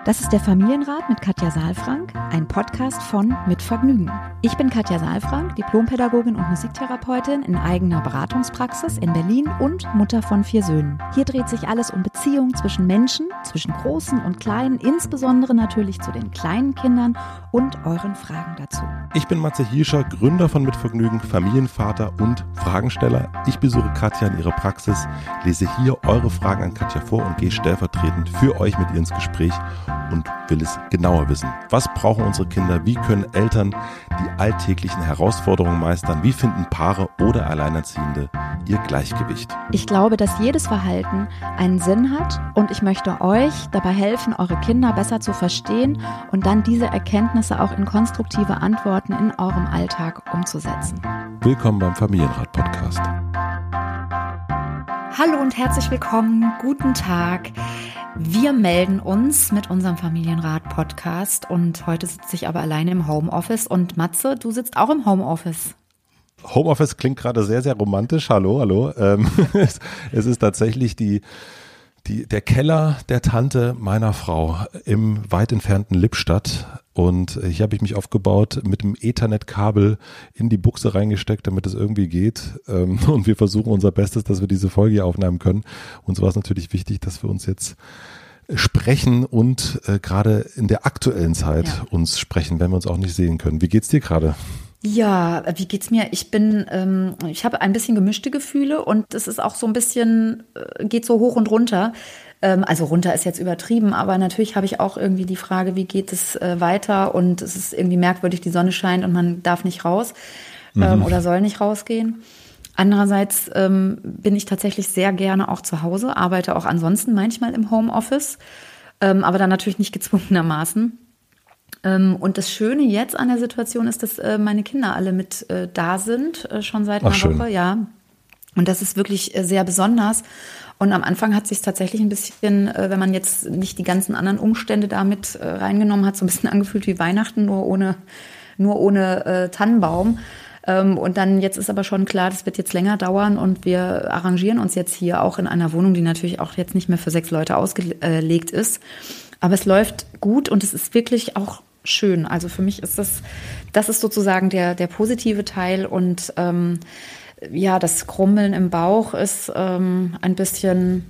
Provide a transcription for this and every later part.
Das ist der Familienrat mit Katja Saalfrank, ein Podcast von Mit Vergnügen. Ich bin Katja Saalfrank, Diplompädagogin und Musiktherapeutin in eigener Beratungspraxis in Berlin und Mutter von 4 Söhnen. Hier dreht sich alles um Beziehungen zwischen Menschen, zwischen Großen und Kleinen, insbesondere natürlich zu den kleinen Kindern und euren Fragen dazu. Ich bin Matze Hirscher, Gründer von Mit Vergnügen, Familienvater und Fragensteller. Ich besuche Katja in ihrer Praxis, lese hier eure Fragen an Katja vor und gehe stellvertretend für euch mit ihr ins Gespräch und will es genauer wissen. Was brauchen unsere Kinder? Wie können Eltern die alltäglichen Herausforderungen meistern? Wie finden Paare oder Alleinerziehende ihr Gleichgewicht? Ich glaube, dass jedes Verhalten einen Sinn hat und ich möchte euch dabei helfen, eure Kinder besser zu verstehen und dann diese Erkenntnisse auch in konstruktive Antworten in eurem Alltag umzusetzen. Willkommen beim Familienrat-Podcast. Hallo und herzlich willkommen, guten Tag. Wir melden uns mit unserem Familienrat-Podcast und heute sitze ich aber alleine im Homeoffice und Matze, du sitzt auch im Homeoffice. Homeoffice klingt gerade sehr, sehr romantisch. Hallo. Es ist tatsächlich der Keller der Tante meiner Frau im weit entfernten Lippstadt. Und hier habe ich mich aufgebaut, mit dem Ethernet-Kabel in die Buchse reingesteckt, damit es irgendwie geht. Und wir versuchen unser Bestes, dass wir diese Folge hier aufnehmen können. Uns war es natürlich wichtig, dass wir uns jetzt sprechen und gerade in der aktuellen Zeit uns sprechen, wenn wir uns auch nicht sehen können. Wie geht's dir gerade? Ja, wie geht's mir? Ich habe ein bisschen gemischte Gefühle und es ist auch so ein bisschen, geht so hoch und runter. Also runter ist jetzt übertrieben, aber natürlich habe ich auch irgendwie die Frage, wie geht es weiter? Und es ist irgendwie merkwürdig, die Sonne scheint und man darf nicht raus oder soll nicht rausgehen. Andererseits bin ich tatsächlich sehr gerne auch zu Hause, arbeite auch ansonsten manchmal im Homeoffice, aber dann natürlich nicht gezwungenermaßen. Und das Schöne jetzt an der Situation ist, dass meine Kinder alle mit da sind, schon seit einer Woche, ja. Und das ist wirklich sehr besonders. Und am Anfang hat sich tatsächlich ein bisschen, wenn man jetzt nicht die ganzen anderen Umstände damit reingenommen hat, so ein bisschen angefühlt wie Weihnachten, nur ohne Tannenbaum. Und dann jetzt ist aber schon klar, das wird jetzt länger dauern und wir arrangieren uns jetzt hier auch in einer Wohnung, die natürlich auch jetzt nicht mehr für 6 Leute ausgelegt ist. Aber es läuft gut und es ist wirklich auch schön. Also für mich ist das ist sozusagen der positive Teil und das Krummeln im Bauch ist ein bisschen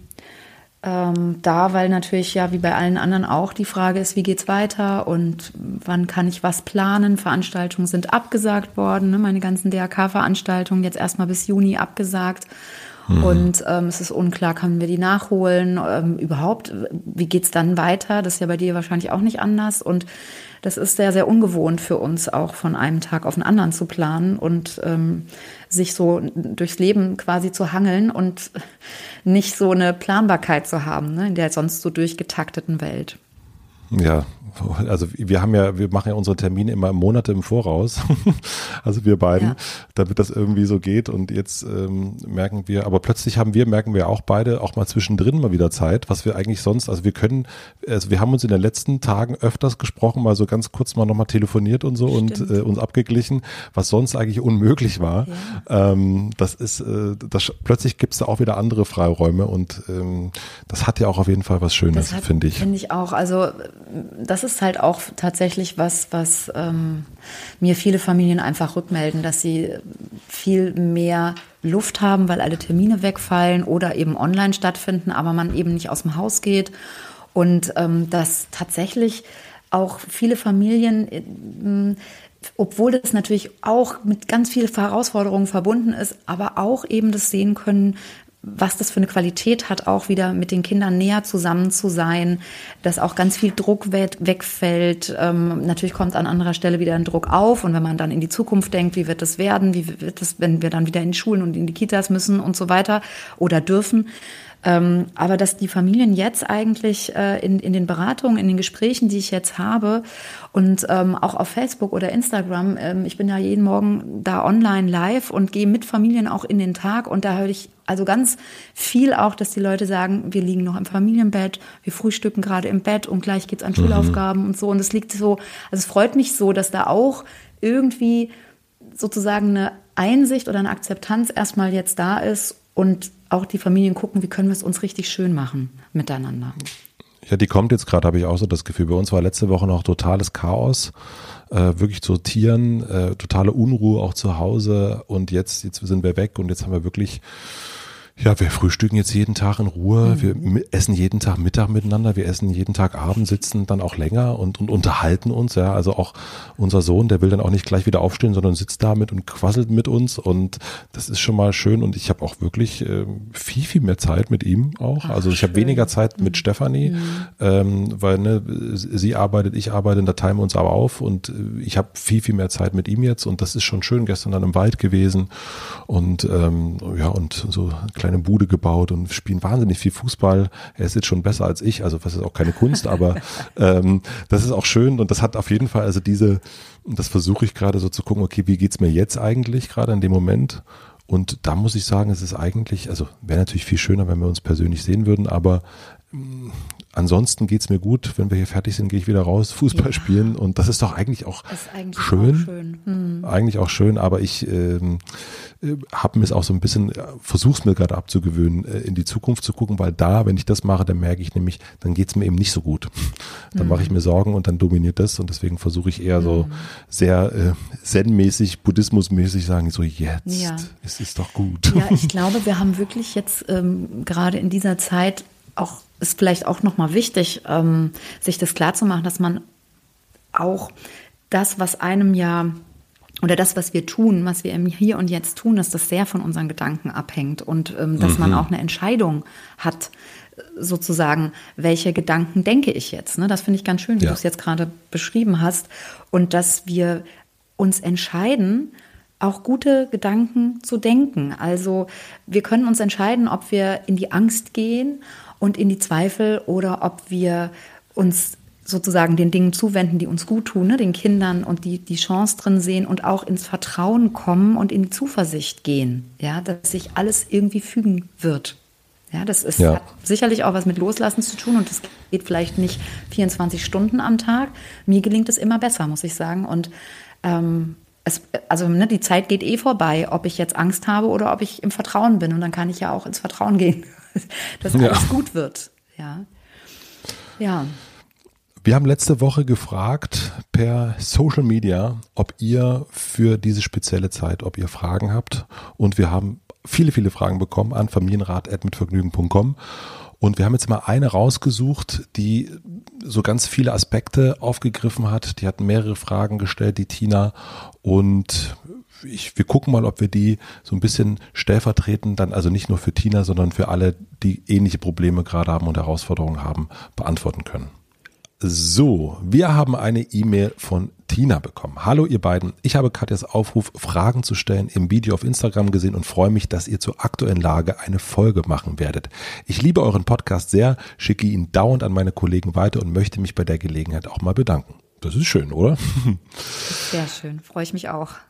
da, weil natürlich ja wie bei allen anderen auch die Frage ist, wie geht's weiter und wann kann ich was planen? Veranstaltungen sind abgesagt worden, ne? Meine ganzen DRK-Veranstaltungen jetzt erstmal bis Juni abgesagt. Und es ist unklar, können wir die nachholen? Überhaupt, wie geht's dann weiter? Das ist ja bei dir wahrscheinlich auch nicht anders. Und das ist sehr, sehr ungewohnt für uns, auch von einem Tag auf den anderen zu planen und sich so durchs Leben quasi zu hangeln und nicht so eine Planbarkeit zu haben, ne, in der sonst so durchgetakteten Welt. Ja, also wir machen ja unsere Termine immer Monate im Voraus, also wir beiden, damit das irgendwie so geht und jetzt merken wir, aber plötzlich merken wir auch beide auch mal zwischendrin mal wieder Zeit, was wir eigentlich sonst, also wir haben uns in den letzten Tagen öfters gesprochen, mal so ganz kurz mal nochmal telefoniert und so. Stimmt. Und uns abgeglichen, was sonst eigentlich unmöglich war. Ja. Plötzlich gibt es da auch wieder andere Freiräume und das hat ja auch auf jeden Fall was Schönes, finde ich. Finde ich auch, also das ist halt auch tatsächlich was mir viele Familien einfach rückmelden, dass sie viel mehr Luft haben, weil alle Termine wegfallen oder eben online stattfinden, aber man eben nicht aus dem Haus geht. Und dass tatsächlich auch viele Familien, obwohl das natürlich auch mit ganz vielen Herausforderungen verbunden ist, aber auch eben das sehen können, was das für eine Qualität hat, auch wieder mit den Kindern näher zusammen zu sein, dass auch ganz viel Druck wegfällt. Natürlich kommt an anderer Stelle wieder ein Druck auf und wenn man dann in die Zukunft denkt, wie wird das werden, wie wird das, wenn wir dann wieder in die Schulen und in die Kitas müssen und so weiter oder dürfen. Aber dass die Familien jetzt eigentlich in den Beratungen, in den Gesprächen, die ich jetzt habe und auch auf Facebook oder Instagram, ich bin ja jeden Morgen da online live und gehe mit Familien auch in den Tag und da höre ich also ganz viel auch, dass die Leute sagen, wir liegen noch im Familienbett, wir frühstücken gerade im Bett und gleich geht's an Schulaufgaben und so und es liegt so, also es freut mich so, dass da auch irgendwie sozusagen eine Einsicht oder eine Akzeptanz erstmal jetzt da ist und auch die Familien gucken, wie können wir es uns richtig schön machen miteinander. Ja, die kommt jetzt gerade, habe ich auch so das Gefühl. Bei uns war letzte Woche noch totales Chaos, wirklich zu Tieren, totale Unruhe auch zu Hause und jetzt sind wir weg und jetzt haben wir wirklich, ja, wir frühstücken jetzt jeden Tag in Ruhe, wir essen jeden Tag Mittag miteinander, wir essen jeden Tag Abend, sitzen dann auch länger und unterhalten uns, ja, also auch unser Sohn, der will dann auch nicht gleich wieder aufstehen, sondern sitzt da mit und quasselt mit uns und das ist schon mal schön und ich habe auch wirklich viel mehr Zeit mit ihm auch, also ich habe weniger Zeit mit Stefanie, weil sie arbeitet, ich arbeite, da teilen wir uns aber auf und ich habe viel mehr Zeit mit ihm jetzt und das ist schon schön, gestern dann im Wald gewesen und und so kleine Bude gebaut und spielen wahnsinnig viel Fußball. Er ist jetzt schon besser als ich, also das ist auch keine Kunst, aber das ist auch schön und das hat auf jeden Fall, also das versuche ich gerade so zu gucken, okay, wie geht's mir jetzt eigentlich gerade in dem Moment? Und da muss ich sagen, es ist eigentlich, also wäre natürlich viel schöner, wenn wir uns persönlich sehen würden, aber ansonsten geht's mir gut. Wenn wir hier fertig sind, gehe ich wieder raus, Fußball spielen und das ist doch eigentlich auch schön. Eigentlich auch schön, aber ich habe mir es auch so ein bisschen, versuch's mir gerade abzugewöhnen, in die Zukunft zu gucken, weil wenn ich das mache, dann merke ich nämlich, dann geht's mir eben nicht so gut. Dann mache ich mir Sorgen und dann dominiert das und deswegen versuche ich eher so sehr zen-mäßig, buddhismusmäßig sagen, so es ist doch gut. Ja, ich glaube, wir haben wirklich jetzt gerade in dieser Zeit auch, ist vielleicht auch nochmal wichtig, sich das klarzumachen, dass man auch das, was einem oder das, was wir tun, was wir im Hier und Jetzt tun, dass das sehr von unseren Gedanken abhängt und dass man auch eine Entscheidung hat, sozusagen, welche Gedanken denke ich jetzt. Ne? Das finde ich ganz schön, wie du es jetzt gerade beschrieben hast. Und dass wir uns entscheiden, auch gute Gedanken zu denken. Also wir können uns entscheiden, ob wir in die Angst gehen und in die Zweifel oder ob wir uns sozusagen den Dingen zuwenden, die uns gut tun, ne? Den Kindern und die Chance drin sehen und auch ins Vertrauen kommen und in die Zuversicht gehen, ja, dass sich alles irgendwie fügen wird. Ja, das hat sicherlich auch was mit Loslassen zu tun und das geht vielleicht nicht 24 Stunden am Tag. Mir gelingt es immer besser, muss ich sagen. Und die Zeit geht vorbei, ob ich jetzt Angst habe oder ob ich im Vertrauen bin. Und dann kann ich ja auch ins Vertrauen gehen, dass alles gut wird. Ja. Wir haben letzte Woche gefragt per Social Media, ob ihr für diese spezielle Zeit, ob ihr Fragen habt. Und wir haben viele Fragen bekommen an familienrat@mitvergnügen.com. Und wir haben jetzt mal eine rausgesucht, die so ganz viele Aspekte aufgegriffen hat. Die hat mehrere Fragen gestellt, die Tina. Und wir gucken mal, ob wir die so ein bisschen stellvertretend dann, also nicht nur für Tina, sondern für alle, die ähnliche Probleme gerade haben und Herausforderungen haben, beantworten können. So, wir haben eine E-Mail von Tina bekommen. Hallo ihr beiden, ich habe Katjas Aufruf, Fragen zu stellen, im Video auf Instagram gesehen und freue mich, dass ihr zur aktuellen Lage eine Folge machen werdet. Ich liebe euren Podcast sehr, schicke ihn dauernd an meine Kollegen weiter und möchte mich bei der Gelegenheit auch mal bedanken. Das ist schön, oder? Sehr schön, freue ich mich auch.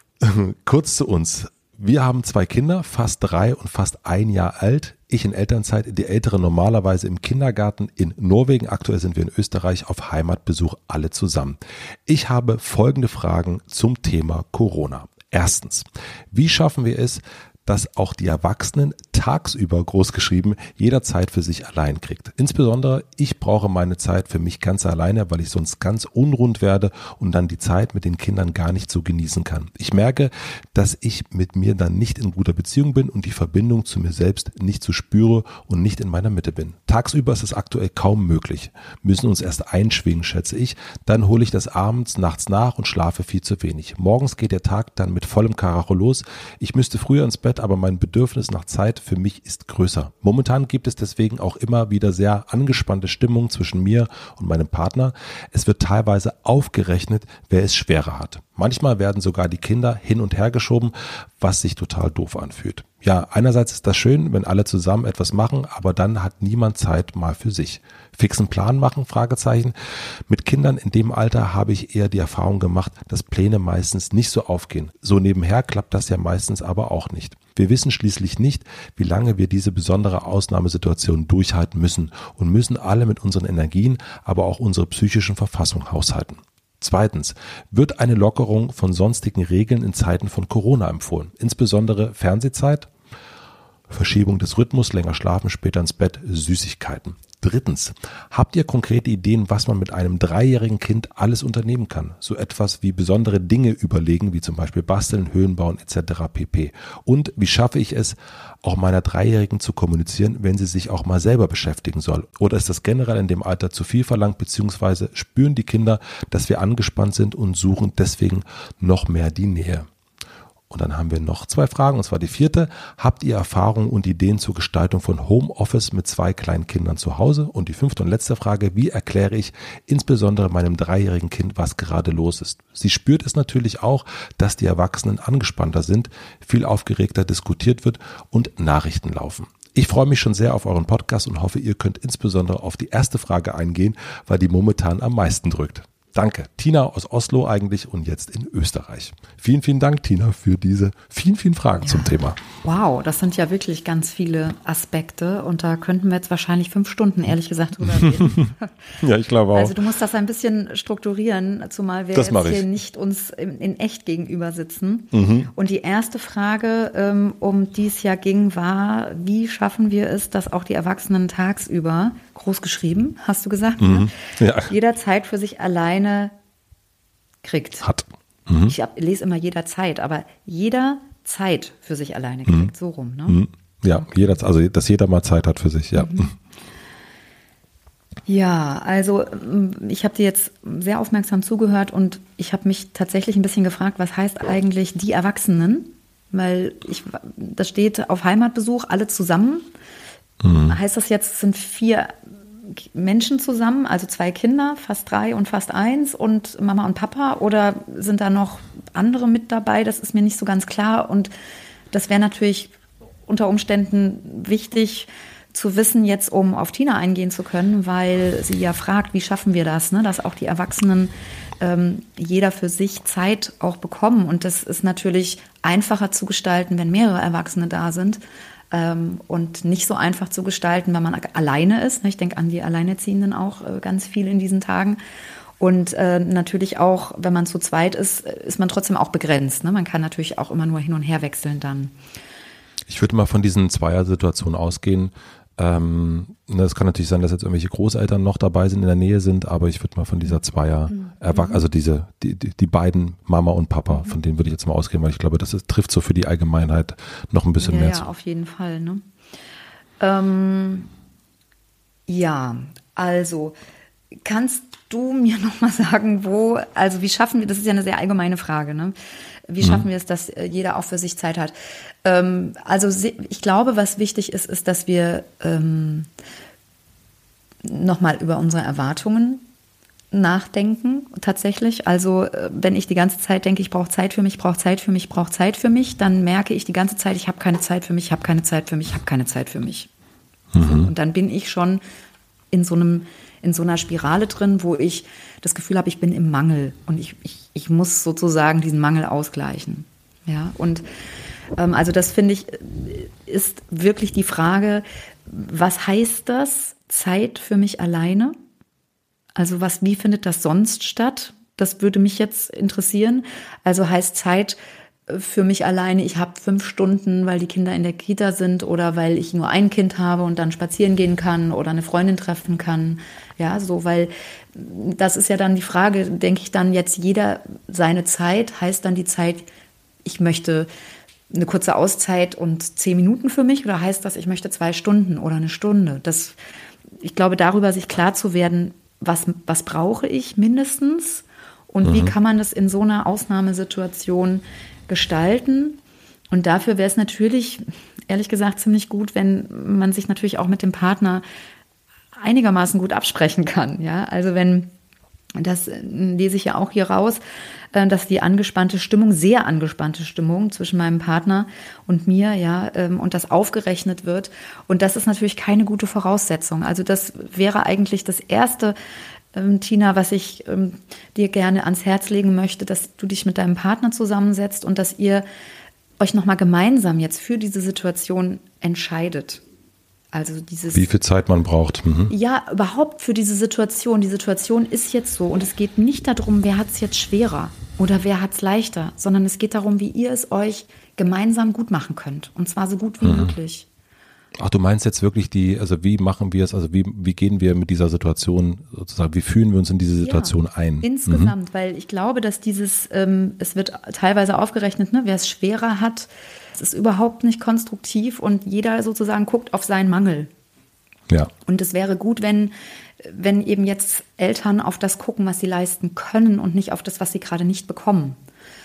Kurz zu uns. Wir haben 2 Kinder, fast 3 und fast 1 Jahr alt. Ich in Elternzeit, die Ältere normalerweise im Kindergarten in Norwegen. Aktuell sind wir in Österreich auf Heimatbesuch alle zusammen. Ich habe folgende Fragen zum Thema Corona. Erstens, wie schaffen wir es, dass auch die Erwachsenen tagsüber großgeschrieben jederzeit für sich allein kriegt. Insbesondere ich brauche meine Zeit für mich ganz alleine, weil ich sonst ganz unrund werde und dann die Zeit mit den Kindern gar nicht so genießen kann. Ich merke, dass ich mit mir dann nicht in guter Beziehung bin und die Verbindung zu mir selbst nicht so spüre und nicht in meiner Mitte bin. Tagsüber ist es aktuell kaum möglich. Müssen uns erst einschwingen, schätze ich. Dann hole ich das abends, nachts nach und schlafe viel zu wenig. Morgens geht der Tag dann mit vollem Karacho los. Ich müsste früher ins Bett, aber mein Bedürfnis nach Zeit für mich ist größer. Momentan gibt es deswegen auch immer wieder sehr angespannte Stimmung zwischen mir und meinem Partner. Es wird teilweise aufgerechnet, wer es schwerer hat. Manchmal werden sogar die Kinder hin und her geschoben, was sich total doof anfühlt. Ja, einerseits ist das schön, wenn alle zusammen etwas machen, aber dann hat niemand Zeit mal für sich. Fixen Plan machen? Fragezeichen. Mit Kindern in dem Alter habe ich eher die Erfahrung gemacht, dass Pläne meistens nicht so aufgehen. So nebenher klappt das ja meistens aber auch nicht. Wir wissen schließlich nicht, wie lange wir diese besondere Ausnahmesituation durchhalten müssen und müssen alle mit unseren Energien, aber auch unserer psychischen Verfassung haushalten. Zweitens, wird eine Lockerung von sonstigen Regeln in Zeiten von Corona empfohlen, insbesondere Fernsehzeit? Verschiebung des Rhythmus, länger schlafen, später ins Bett, Süßigkeiten. 3. Habt ihr konkrete Ideen, was man mit einem 3-jährigen Kind alles unternehmen kann? So etwas wie besondere Dinge überlegen, wie zum Beispiel basteln, Höhlen bauen etc. pp. Und wie schaffe ich es, auch meiner 3-Jährigen zu kommunizieren, wenn sie sich auch mal selber beschäftigen soll? Oder ist das generell in dem Alter zu viel verlangt, beziehungsweise spüren die Kinder, dass wir angespannt sind und suchen deswegen noch mehr die Nähe? Und dann haben wir noch 2 Fragen, und zwar die 4. Habt ihr Erfahrungen und Ideen zur Gestaltung von Homeoffice mit 2 kleinen Kindern zu Hause? Und die 5. und letzte Frage, wie erkläre ich insbesondere meinem 3-jährigen Kind, was gerade los ist? Sie spürt es natürlich auch, dass die Erwachsenen angespannter sind, viel aufgeregter diskutiert wird und Nachrichten laufen. Ich freue mich schon sehr auf euren Podcast und hoffe, ihr könnt insbesondere auf die erste Frage eingehen, weil die momentan am meisten drückt. Danke. Tina aus Oslo eigentlich und jetzt in Österreich. Vielen, vielen Dank, Tina, für diese vielen Fragen zum Thema. Wow, das sind ja wirklich ganz viele Aspekte und da könnten wir jetzt wahrscheinlich 5 Stunden, ehrlich gesagt, drüber reden. Ja, ich glaube auch. Also du musst das ein bisschen strukturieren, zumal wir jetzt hier nicht uns in echt gegenüber sitzen. Mhm. Und die erste Frage, um die es ja ging, war, wie schaffen wir es, dass auch die Erwachsenen tagsüber, groß geschrieben, hast du gesagt, ne? Ja. Jederzeit für sich alleine kriegt. Hat. Mhm. Ich lese immer jederzeit, aber jeder Zeit für sich alleine kriegt, so rum, ne? Mhm. Ja, okay. Dass jeder mal Zeit hat für sich, ja. Mhm. Ja, also ich habe dir jetzt sehr aufmerksam zugehört und ich habe mich tatsächlich ein bisschen gefragt, was heißt eigentlich die Erwachsenen? Weil das steht auf Heimatbesuch, alle zusammen. Mhm. Heißt das jetzt, es sind 4 Menschen zusammen, also 2 Kinder, fast 3 und fast 1 und Mama und Papa, oder sind da noch andere mit dabei? Das ist mir nicht so ganz klar und das wäre natürlich unter Umständen wichtig zu wissen, jetzt um auf Tina eingehen zu können, weil sie ja fragt, wie schaffen wir das, ne? Dass auch die Erwachsenen jeder für sich Zeit auch bekommen und das ist natürlich einfacher zu gestalten, wenn mehrere Erwachsene da sind. Und nicht so einfach zu gestalten, wenn man alleine ist. Ich denke an die Alleinerziehenden auch ganz viel in diesen Tagen. Und natürlich auch, wenn man zu zweit ist, ist man trotzdem auch begrenzt. Man kann natürlich auch immer nur hin und her wechseln dann. Ich würde mal von diesen Zweier-Situationen ausgehen. Es kann natürlich sein, dass jetzt irgendwelche Großeltern noch dabei sind, in der Nähe sind, aber ich würde mal von dieser also die beiden Mama und Papa, von denen würde ich jetzt mal ausgehen, weil ich glaube, das trifft so für die Allgemeinheit noch ein bisschen mehr zu. Ja, auf jeden Fall. Ne? Ja, also kannst du mir noch mal sagen, wie schaffen wir, das ist ja eine sehr allgemeine Frage, ne? Wie schaffen wir es, dass jeder auch für sich Zeit hat? Also ich glaube, was wichtig ist, ist, dass wir nochmal über unsere Erwartungen nachdenken, tatsächlich. Also wenn ich die ganze Zeit denke, ich brauche Zeit für mich, brauche Zeit für mich, brauche Zeit für mich, dann merke ich die ganze Zeit, ich habe keine Zeit für mich, ich habe keine Zeit für mich, ich habe keine Zeit für mich. Mhm. Und dann bin ich schon in so einer Spirale drin, wo ich das Gefühl habe, ich bin im Mangel und ich muss sozusagen diesen Mangel ausgleichen. Ja, und also das finde ich, ist wirklich die Frage, was heißt das, Zeit für mich alleine? Also wie findet das sonst statt? Das würde mich jetzt interessieren. Also heißt Zeit für mich alleine, ich habe 5 Stunden, weil die Kinder in der Kita sind oder weil ich nur ein Kind habe und dann spazieren gehen kann oder eine Freundin treffen kann. Ja, so, weil das ist ja dann die Frage, denke ich dann jetzt jeder seine Zeit, heißt dann die Zeit, ich möchte eine kurze Auszeit und 10 Minuten für mich oder heißt das, ich möchte 2 Stunden oder eine Stunde? Ich glaube, darüber sich klar zu werden, was brauche ich mindestens und wie kann man das in so einer Ausnahmesituation gestalten. Und dafür wäre es natürlich, ehrlich gesagt, ziemlich gut, wenn man sich natürlich auch mit dem Partner einigermaßen gut absprechen kann. Ja, also das lese ich ja auch hier raus, dass die sehr angespannte Stimmung zwischen meinem Partner und mir, ja, und das aufgerechnet wird. Und das ist natürlich keine gute Voraussetzung. Also das wäre eigentlich das Erste, Tina, was ich dir gerne ans Herz legen möchte, dass du dich mit deinem Partner zusammensetzt und dass ihr euch nochmal gemeinsam jetzt für diese Situation entscheidet. Also wie viel Zeit man braucht. Mhm. Ja, überhaupt für diese Situation. Die Situation ist jetzt so und es geht nicht darum, wer hat es jetzt schwerer oder wer hat es leichter, sondern es geht darum, wie ihr es euch gemeinsam gut machen könnt und zwar so gut wie möglich. Ach, du meinst jetzt wirklich also wie machen wir es, also wie gehen wir mit dieser Situation sozusagen, wie fühlen wir uns in diese Situation ein? Insgesamt, weil ich glaube, dass es wird teilweise aufgerechnet, ne, wer es schwerer hat, es ist überhaupt nicht konstruktiv und jeder sozusagen guckt auf seinen Mangel. Ja. Und es wäre gut, wenn eben jetzt Eltern auf das gucken, was sie leisten können und nicht auf das, was sie gerade nicht bekommen.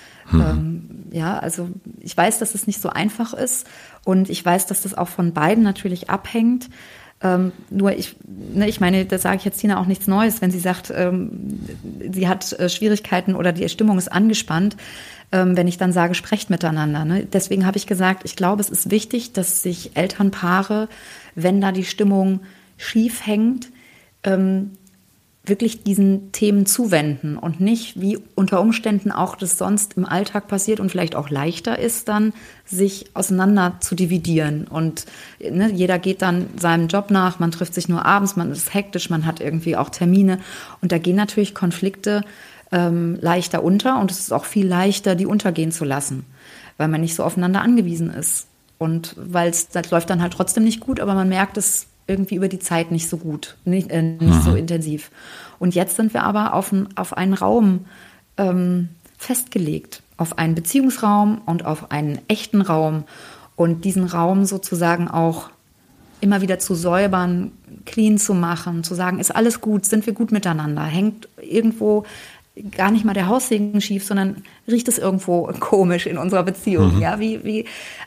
Also ich weiß, dass es nicht so einfach ist und ich weiß, dass das auch von beiden natürlich abhängt. Nur ich meine, da sage ich jetzt Tina auch nichts Neues, wenn sie sagt, sie hat Schwierigkeiten oder die Stimmung ist angespannt, wenn ich dann sage, sprecht miteinander. Ne? Deswegen habe ich gesagt, ich glaube, es ist wichtig, dass sich Elternpaare, wenn da die Stimmung schief hängt, wirklich diesen Themen zuwenden und nicht, wie unter Umständen auch das sonst im Alltag passiert und vielleicht auch leichter ist, dann sich auseinander zu dividieren. Und ne, jeder geht dann seinem Job nach, man trifft sich nur abends, man ist hektisch, man hat irgendwie auch Termine. Und da gehen natürlich Konflikte leichter unter und es ist auch viel leichter, die untergehen zu lassen, weil man nicht so aufeinander angewiesen ist. Und das läuft dann halt trotzdem nicht gut, aber man merkt es irgendwie über die Zeit nicht so gut, nicht so intensiv. Und jetzt sind wir aber auf einen Raum festgelegt, auf einen Beziehungsraum und auf einen echten Raum. Und diesen Raum sozusagen auch immer wieder zu säubern, clean zu machen, zu sagen, ist alles gut, sind wir gut miteinander, hängt irgendwo gar nicht mal der Haussegen schief, sondern riecht es irgendwo komisch in unserer Beziehung. Ja, wie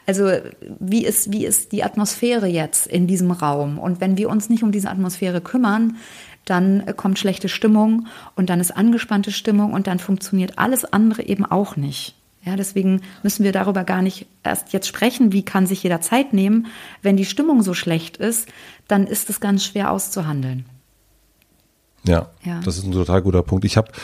ist die Atmosphäre jetzt in diesem Raum? Und wenn wir uns nicht um diese Atmosphäre kümmern, dann kommt schlechte Stimmung und dann ist angespannte Stimmung und dann funktioniert alles andere eben auch nicht. Ja, deswegen müssen wir darüber gar nicht erst jetzt sprechen, wie kann sich jeder Zeit nehmen. Wenn die Stimmung so schlecht ist, dann ist es ganz schwer auszuhandeln. Ja, das ist ein total guter Punkt.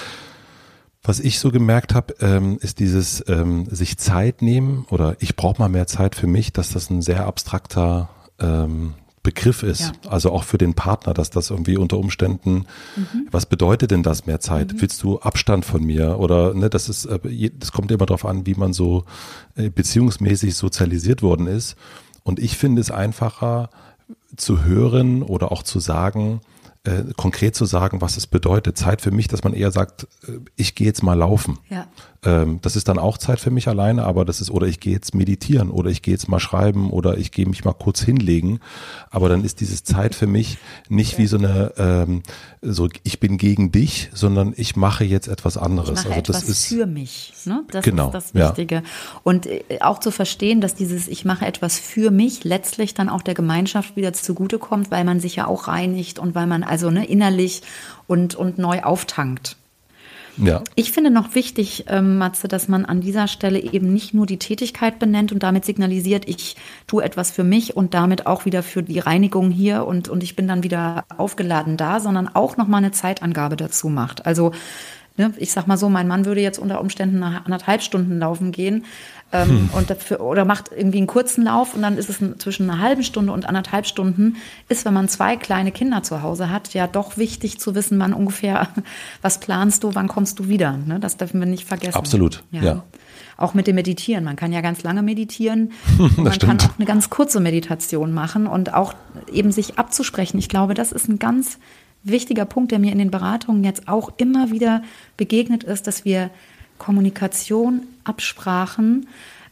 Was ich so gemerkt habe, ist dieses sich Zeit nehmen oder ich brauche mal mehr Zeit für mich, dass das ein sehr abstrakter Begriff ist. Ja. Also auch für den Partner, dass das irgendwie unter Umständen, was bedeutet denn das mehr Zeit? Willst du Abstand von mir? Oder ne, das kommt immer darauf an, wie man so beziehungsmäßig sozialisiert worden ist. Und ich finde es einfacher zu hören oder auch zu sagen, konkret zu sagen, was es bedeutet. Zeit für mich, dass man eher sagt, ich gehe jetzt mal laufen. Ja. Das ist dann auch Zeit für mich alleine, aber oder ich gehe jetzt meditieren oder ich gehe jetzt mal schreiben oder ich gehe mich mal kurz hinlegen. Aber dann ist dieses Zeit für mich nicht wie so eine, ich bin gegen dich, sondern ich mache jetzt etwas anderes. Ich mache etwas für mich. Ne? Das ist das Wichtige. Ja. Und auch zu verstehen, dass ich mache etwas für mich letztlich dann auch der Gemeinschaft wieder zugutekommt, weil man sich ja auch reinigt und weil man innerlich und neu auftankt. Ja. Ich finde noch wichtig, Matze, dass man an dieser Stelle eben nicht nur die Tätigkeit benennt und damit signalisiert, ich tue etwas für mich und damit auch wieder für die Reinigung hier und ich bin dann wieder aufgeladen da, sondern auch nochmal eine Zeitangabe dazu macht. Also ich sag mal so, mein Mann würde jetzt unter Umständen nach 1,5 Stunden laufen gehen oder macht irgendwie einen kurzen Lauf und dann ist es zwischen einer halben Stunde und 1,5 Stunden, ist, wenn man 2 kleine Kinder zu Hause hat, ja doch wichtig zu wissen, wann ungefähr, was planst du, wann kommst du wieder. Ne? Das dürfen wir nicht vergessen. Absolut, ja. Auch mit dem Meditieren. Man kann ja ganz lange meditieren. Und man kann auch eine ganz kurze Meditation machen und auch eben sich abzusprechen. Ich glaube, das ist ein ganz wichtiger Punkt, der mir in den Beratungen jetzt auch immer wieder begegnet ist, dass wir Kommunikation, Absprachen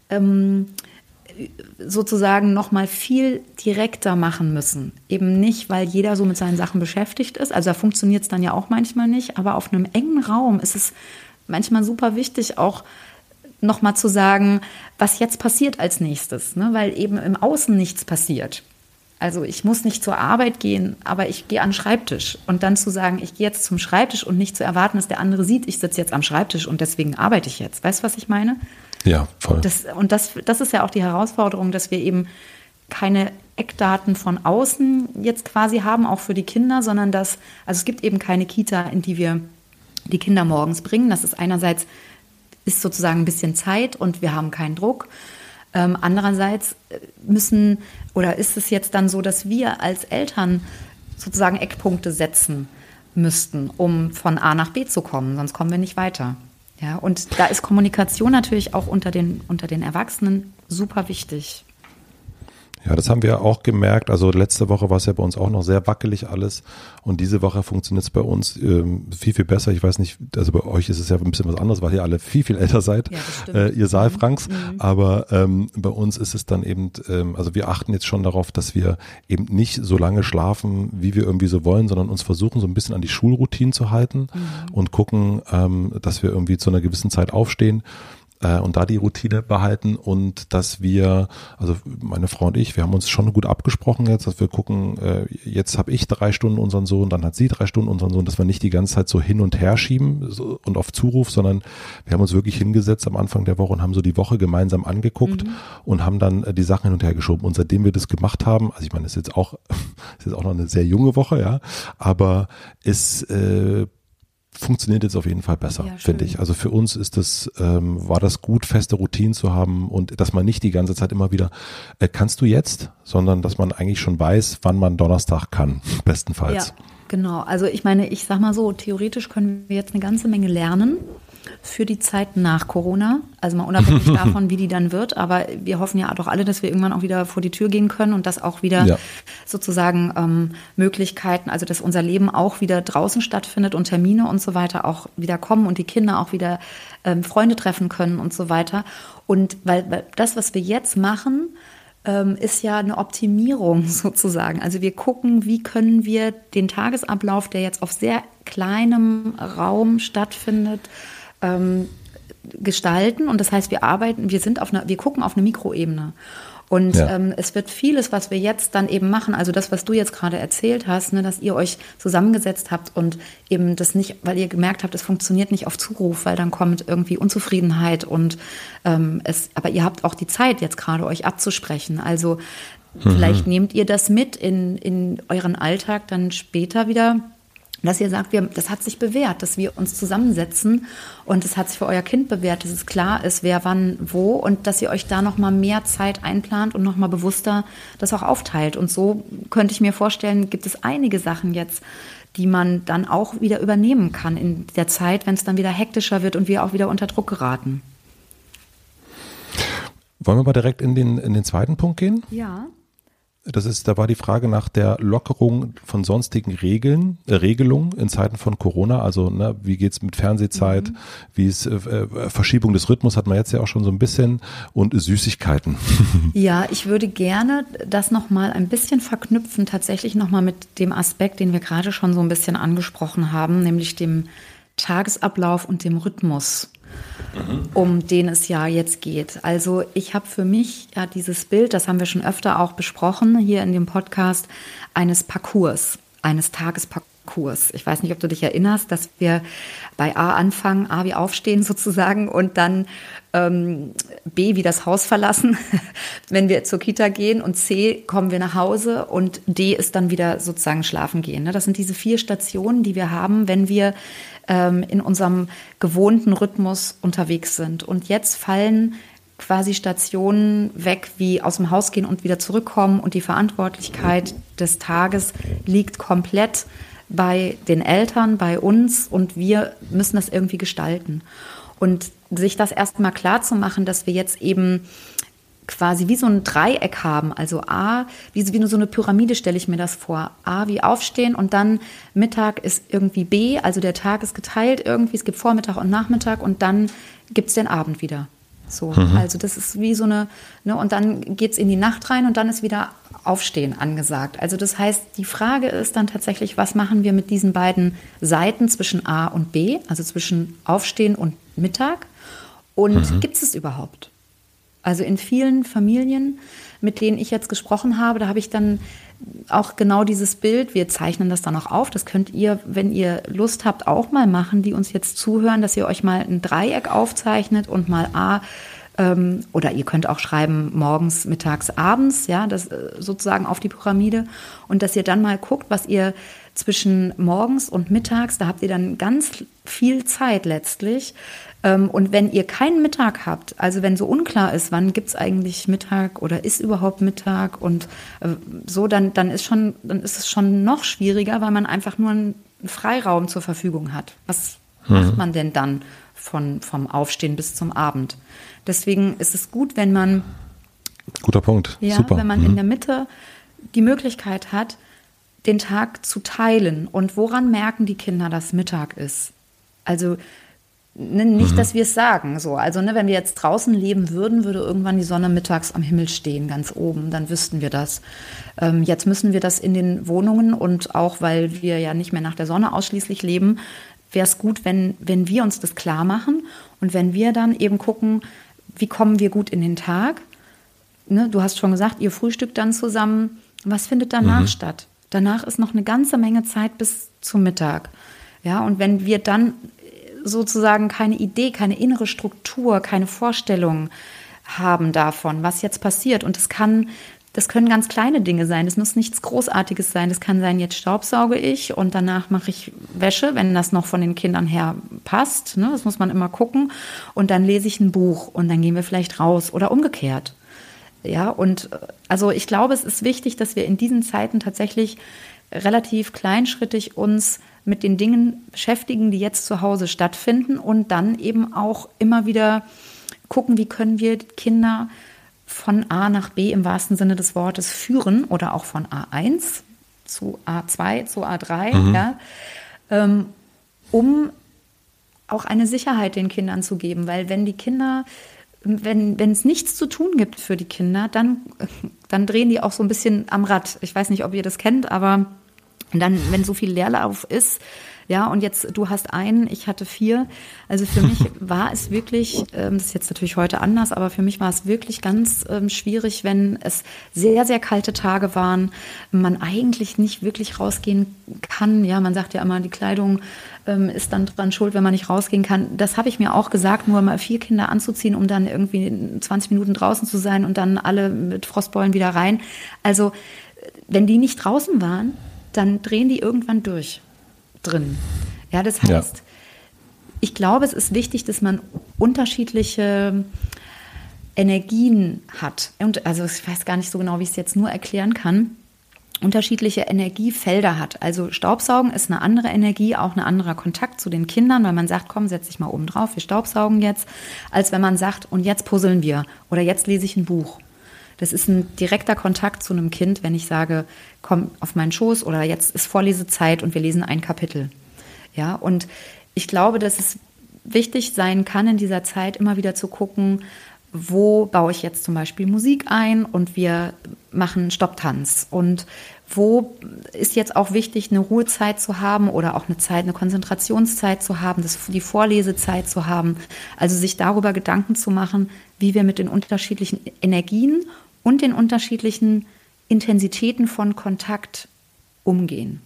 sozusagen noch mal viel direkter machen müssen. Eben nicht, weil jeder so mit seinen Sachen beschäftigt ist. Also da funktioniert es dann ja auch manchmal nicht. Aber auf einem engen Raum ist es manchmal super wichtig, auch noch mal zu sagen, was jetzt passiert als nächstes. Ne? Weil eben im Außen nichts passiert. Also ich muss nicht zur Arbeit gehen, aber ich gehe an den Schreibtisch. Und dann zu sagen, ich gehe jetzt zum Schreibtisch und nicht zu erwarten, dass der andere sieht, ich sitze jetzt am Schreibtisch und deswegen arbeite ich jetzt. Weißt du, was ich meine? Ja, voll. Das ist ja auch die Herausforderung, dass wir eben keine Eckdaten von außen jetzt quasi haben, auch für die Kinder, sondern es gibt eben keine Kita, in die wir die Kinder morgens bringen. Das ist einerseits sozusagen ein bisschen Zeit und wir haben keinen Druck. Andererseits ist es jetzt dann so, dass wir als Eltern sozusagen Eckpunkte setzen müssten, um von A nach B zu kommen, sonst kommen wir nicht weiter. Ja, und da ist Kommunikation natürlich auch unter den Erwachsenen super wichtig. Ja, das haben wir auch gemerkt. Also letzte Woche war es ja bei uns auch noch sehr wackelig alles und diese Woche funktioniert es bei uns viel, viel besser. Ich weiß nicht, also bei euch ist es ja ein bisschen was anderes, weil ihr alle viel, viel älter seid, ja, ihr Saalfranks. Aber bei uns ist es dann eben, also wir achten jetzt schon darauf, dass wir eben nicht so lange schlafen, wie wir irgendwie so wollen, sondern uns versuchen so ein bisschen an die Schulroutinen zu halten und gucken, dass wir irgendwie zu einer gewissen Zeit aufstehen. Und da die Routine behalten und dass wir, also meine Frau und ich, wir haben uns schon gut abgesprochen jetzt, dass wir gucken, jetzt habe ich 3 Stunden unseren Sohn, dann hat sie 3 Stunden unseren Sohn, dass wir nicht die ganze Zeit so hin und her schieben und auf Zuruf, sondern wir haben uns wirklich hingesetzt am Anfang der Woche und haben so die Woche gemeinsam angeguckt und haben dann die Sachen hin und her geschoben. Und seitdem wir das gemacht haben, also ich meine, es ist jetzt auch noch eine sehr junge Woche, ja, aber es funktioniert jetzt auf jeden Fall besser, ja, finde ich. Also für uns ist das, war das gut, feste Routinen zu haben und dass man nicht die ganze Zeit immer wieder, kannst du jetzt, sondern dass man eigentlich schon weiß, wann man Donnerstag kann, bestenfalls. Ja, genau. Also ich meine, ich sag mal so, theoretisch können wir jetzt eine ganze Menge lernen für die Zeit nach Corona, also mal unabhängig davon, wie die dann wird, aber wir hoffen ja doch alle, dass wir irgendwann auch wieder vor die Tür gehen können und dass auch wieder sozusagen Möglichkeiten, also dass unser Leben auch wieder draußen stattfindet und Termine und so weiter auch wieder kommen und die Kinder auch wieder Freunde treffen können und so weiter. Und weil das, was wir jetzt machen, ist ja eine Optimierung sozusagen. Also wir gucken, wie können wir den Tagesablauf, der jetzt auf sehr kleinem Raum stattfindet, gestalten. Und das heißt, wir gucken auf eine Mikroebene. Und es wird vieles, was wir jetzt dann eben machen, also das, was du jetzt gerade erzählt hast, ne, dass ihr euch zusammengesetzt habt und eben das nicht, weil ihr gemerkt habt, es funktioniert nicht auf Zuruf, weil dann kommt irgendwie Unzufriedenheit und aber ihr habt auch die Zeit jetzt gerade, euch abzusprechen. Also vielleicht nehmt ihr das mit in euren Alltag dann später wieder, dass ihr sagt, das hat sich bewährt, dass wir uns zusammensetzen und es hat sich für euer Kind bewährt, dass es klar ist, wer wann wo und dass ihr euch da nochmal mehr Zeit einplant und nochmal bewusster das auch aufteilt. Und so könnte ich mir vorstellen, gibt es einige Sachen jetzt, die man dann auch wieder übernehmen kann in der Zeit, wenn es dann wieder hektischer wird und wir auch wieder unter Druck geraten. Wollen wir mal direkt in den zweiten Punkt gehen? Ja. Da war die Frage nach der Lockerung von sonstigen Regelungen in Zeiten von Corona. Also, ne, wie geht's mit Fernsehzeit? Wie ist Verschiebung des Rhythmus, hat man jetzt ja auch schon so ein bisschen, und Süßigkeiten. Ja, ich würde gerne das nochmal ein bisschen verknüpfen, tatsächlich nochmal mit dem Aspekt, den wir gerade schon so ein bisschen angesprochen haben, nämlich dem Tagesablauf und dem Rhythmus, um den es ja jetzt geht. Also ich habe für mich ja dieses Bild, das haben wir schon öfter auch besprochen hier in dem Podcast, eines Tagesparcours. Ich weiß nicht, ob du dich erinnerst, dass wir bei A anfangen, A wie aufstehen sozusagen und dann B wie das Haus verlassen, wenn wir zur Kita gehen, und C kommen wir nach Hause und D ist dann wieder sozusagen schlafen gehen. Das sind diese 4 Stationen, die wir haben, wenn wir in unserem gewohnten Rhythmus unterwegs sind. Und jetzt fallen quasi Stationen weg, wie aus dem Haus gehen und wieder zurückkommen, und die Verantwortlichkeit des Tages liegt komplett bei den Eltern, bei uns, und wir müssen das irgendwie gestalten. Und sich das erstmal klar zu machen, dass wir jetzt eben quasi wie so ein Dreieck haben, also A, wie nur so eine Pyramide stelle ich mir das vor. A wie aufstehen und dann Mittag ist irgendwie B, also der Tag ist geteilt irgendwie, es gibt Vormittag und Nachmittag und dann gibt es den Abend wieder. So, also das ist wie so eine, ne, und dann geht es in die Nacht rein und dann ist wieder Aufstehen angesagt. Also das heißt, die Frage ist dann tatsächlich, was machen wir mit diesen beiden Seiten zwischen A und B, also zwischen Aufstehen und Mittag, und gibt es überhaupt? Also in vielen Familien, mit denen ich jetzt gesprochen habe, da habe ich dann auch genau dieses Bild, wir zeichnen das dann auch auf, das könnt ihr, wenn ihr Lust habt, auch mal machen, die uns jetzt zuhören, dass ihr euch mal ein Dreieck aufzeichnet und mal A, oder ihr könnt auch schreiben morgens, mittags, abends, ja, das sozusagen auf die Pyramide, und dass ihr dann mal guckt, was ihr zwischen morgens und mittags, da habt ihr dann ganz viel Zeit letztlich. Und wenn ihr keinen Mittag habt, also wenn so unklar ist, wann gibt es eigentlich Mittag oder ist überhaupt Mittag und so, dann ist es schon noch schwieriger, weil man einfach nur einen Freiraum zur Verfügung hat. Was macht man denn dann vom Aufstehen bis zum Abend? Deswegen ist es gut, wenn man Guter Punkt. Ja, super. Wenn man in der Mitte die Möglichkeit hat, den Tag zu teilen. Und woran merken die Kinder, dass Mittag ist? Also nicht, dass wir es sagen. So. Also wenn wir jetzt draußen leben würden, würde irgendwann die Sonne mittags am Himmel stehen, ganz oben. Dann wüssten wir das. Jetzt müssen wir das in den Wohnungen und auch, weil wir ja nicht mehr nach der Sonne ausschließlich leben, wäre es gut, wenn wir uns das klar machen und wenn wir dann eben gucken, wie kommen wir gut in den Tag. Ne, du hast schon gesagt, ihr frühstückt dann zusammen. Was findet danach statt? Danach ist noch eine ganze Menge Zeit bis zum Mittag. Ja, und wenn wir dann sozusagen keine Idee, keine innere Struktur, keine Vorstellung haben davon, was jetzt passiert. Und das können ganz kleine Dinge sein. Das muss nichts Großartiges sein. Das kann sein, jetzt staubsauge ich und danach mache ich Wäsche, wenn das noch von den Kindern her passt. Ne? Das muss man immer gucken. Und dann lese ich ein Buch und dann gehen wir vielleicht raus oder umgekehrt. Ja, und also ich glaube, es ist wichtig, dass wir in diesen Zeiten tatsächlich relativ kleinschrittig uns mit den Dingen beschäftigen, die jetzt zu Hause stattfinden und dann eben auch immer wieder gucken, wie können wir Kinder von A nach B im wahrsten Sinne des Wortes führen oder auch von A1 zu A2 zu A3, ja, um auch eine Sicherheit den Kindern zu geben, weil wenn die Kinder, wenn es nichts zu tun gibt für die Kinder, dann drehen die auch so ein bisschen am Rad. Ich weiß nicht, ob ihr das kennt, aber dann, wenn so viel Leerlauf ist, ja, und jetzt, du hast einen, ich hatte 4. Also für mich war es wirklich, das ist jetzt natürlich heute anders, aber für mich war es wirklich ganz schwierig, wenn es sehr, sehr kalte Tage waren, man eigentlich nicht wirklich rausgehen kann. Ja, man sagt ja immer, die Kleidung ist dann dran schuld, wenn man nicht rausgehen kann. Das habe ich mir auch gesagt, nur mal 4 Kinder anzuziehen, um dann irgendwie 20 Minuten draußen zu sein und dann alle mit Frostbeulen wieder rein. Also wenn die nicht draußen waren, dann drehen die irgendwann durch drin. Ja, das heißt, ich glaube, es ist wichtig, dass man unterschiedliche Energien hat. Und also ich weiß gar nicht so genau, wie ich es jetzt nur erklären kann. Unterschiedliche Energiefelder hat. Also Staubsaugen ist eine andere Energie, auch ein anderer Kontakt zu den Kindern, weil man sagt, komm, setz dich mal oben drauf, wir staubsaugen jetzt, als wenn man sagt, und jetzt puzzeln wir oder jetzt lese ich ein Buch. Das ist ein direkter Kontakt zu einem Kind, wenn ich sage, komm auf meinen Schoß oder jetzt ist Vorlesezeit und wir lesen ein Kapitel. Ja, und ich glaube, dass es wichtig sein kann, in dieser Zeit immer wieder zu gucken, wo baue ich jetzt zum Beispiel Musik ein und wir machen Stopptanz und wo ist jetzt auch wichtig, eine Ruhezeit zu haben oder auch eine Konzentrationszeit zu haben, die Vorlesezeit zu haben. Also sich darüber Gedanken zu machen, wie wir mit den unterschiedlichen Energien und den unterschiedlichen Intensitäten von Kontakt umgehen.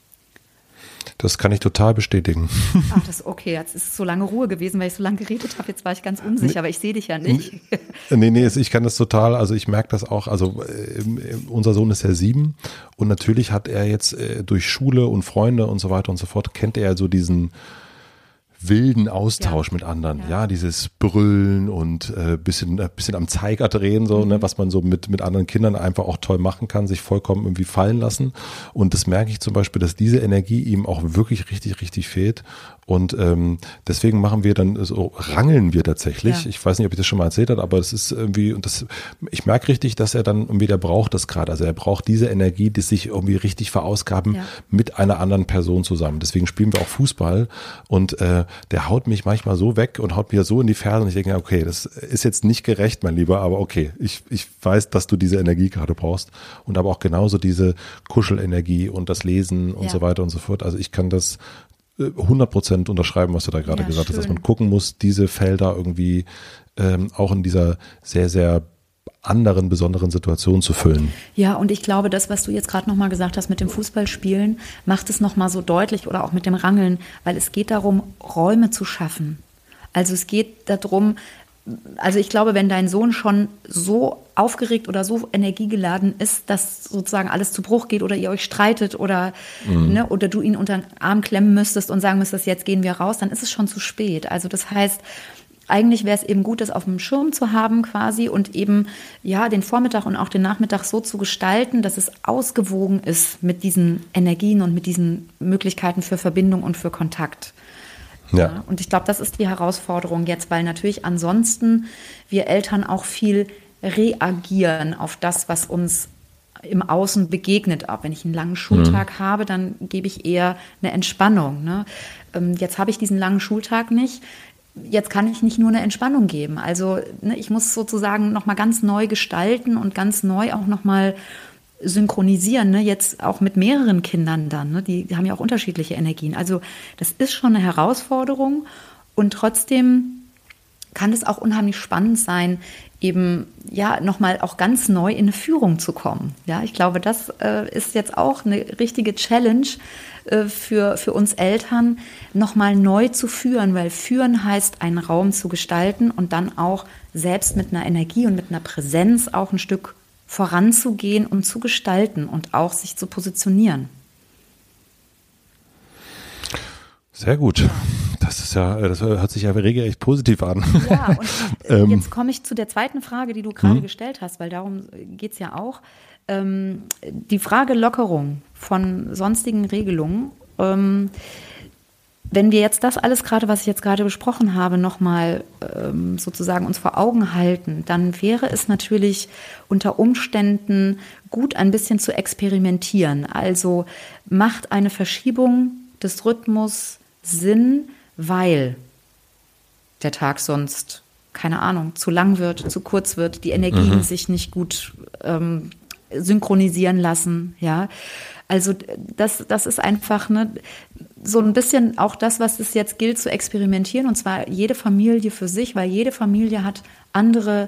Das kann ich total bestätigen. Ach, das ist okay. Jetzt ist so lange Ruhe gewesen, weil ich so lange geredet habe. Jetzt war ich ganz unsicher, aber ich sehe dich ja nicht. Nee, ich kann das total, also ich merke das auch, also unser Sohn ist ja 7 und natürlich hat er jetzt durch Schule und Freunde und so weiter und so fort, kennt er so diesen wilden Austausch mit anderen, ja, dieses Brüllen und bisschen am Zeiger drehen, so, ne, was man so mit anderen Kindern einfach auch toll machen kann, sich vollkommen irgendwie fallen lassen. Und das merke ich zum Beispiel, dass diese Energie ihm auch wirklich richtig, richtig fehlt. Und deswegen machen wir dann so, rangeln wir tatsächlich. Ja. Ich weiß nicht, ob ich das schon mal erzählt habe, aber das ist irgendwie, und das, ich merke richtig, dass er dann irgendwie, der braucht das gerade. Also er braucht diese Energie, die sich irgendwie richtig verausgaben mit einer anderen Person zusammen. Deswegen spielen wir auch Fußball und der haut mich manchmal so weg und haut mir so in die Ferse und ich denke, okay, das ist jetzt nicht gerecht, mein Lieber, aber okay, ich weiß, dass du diese Energie gerade brauchst und aber auch genauso diese Kuschelenergie und das Lesen und so weiter und so fort. Also ich kann das 100% unterschreiben, was du da gerade gesagt hast, dass man gucken muss, diese Felder irgendwie auch in dieser sehr, sehr anderen, besonderen Situation zu füllen. Ja, und ich glaube, das, was du jetzt gerade nochmal gesagt hast mit dem Fußballspielen, macht es nochmal so deutlich oder auch mit dem Rangeln, weil es geht darum, Räume zu schaffen. Also es geht darum, also ich glaube, wenn dein Sohn schon so aufgeregt oder so energiegeladen ist, dass sozusagen alles zu Bruch geht oder ihr euch streitet oder, ne, oder du ihn unter den Arm klemmen müsstest und sagen müsstest, jetzt gehen wir raus, dann ist es schon zu spät. Also das heißt, eigentlich wäre es eben gut, das auf dem Schirm zu haben quasi und eben ja den Vormittag und auch den Nachmittag so zu gestalten, dass es ausgewogen ist mit diesen Energien und mit diesen Möglichkeiten für Verbindung und für Kontakt. Ja, und ich glaube, das ist die Herausforderung jetzt, weil natürlich ansonsten wir Eltern auch viel reagieren auf das, was uns im Außen begegnet. Auch wenn ich einen langen Schultag habe, dann gebe ich eher eine Entspannung. Ne? Jetzt habe ich diesen langen Schultag nicht. Jetzt kann ich nicht nur eine Entspannung geben. Also ne, ich muss sozusagen nochmal ganz neu gestalten und ganz neu auch nochmal synchronisieren. Ne? Jetzt auch mit mehreren Kindern dann. Ne? Die haben ja auch unterschiedliche Energien. Also das ist schon eine Herausforderung. Und trotzdem kann es auch unheimlich spannend sein, eben ja nochmal auch ganz neu in eine Führung zu kommen. Ja, ich glaube, das ist jetzt auch eine richtige Challenge für uns Eltern, nochmal neu zu führen, weil führen heißt, einen Raum zu gestalten und dann auch selbst mit einer Energie und mit einer Präsenz auch ein Stück voranzugehen und zu gestalten und auch sich zu positionieren. Sehr gut. Das hört sich ja regelrecht positiv an. Ja, und jetzt komme ich zu der zweiten Frage, die du gerade gestellt hast, weil darum geht es ja auch. Die Frage Lockerung von sonstigen Regelungen. Wenn wir jetzt das alles gerade, was ich jetzt gerade besprochen habe, nochmal sozusagen uns vor Augen halten, dann wäre es natürlich unter Umständen gut, ein bisschen zu experimentieren. Also macht eine Verschiebung des Rhythmus Sinn, weil der Tag sonst, keine Ahnung, zu lang wird, zu kurz wird, die Energien sich nicht gut synchronisieren lassen, ja. Also das ist einfach so ein bisschen auch das, was es jetzt gilt zu experimentieren, und zwar jede Familie für sich, weil jede Familie hat andere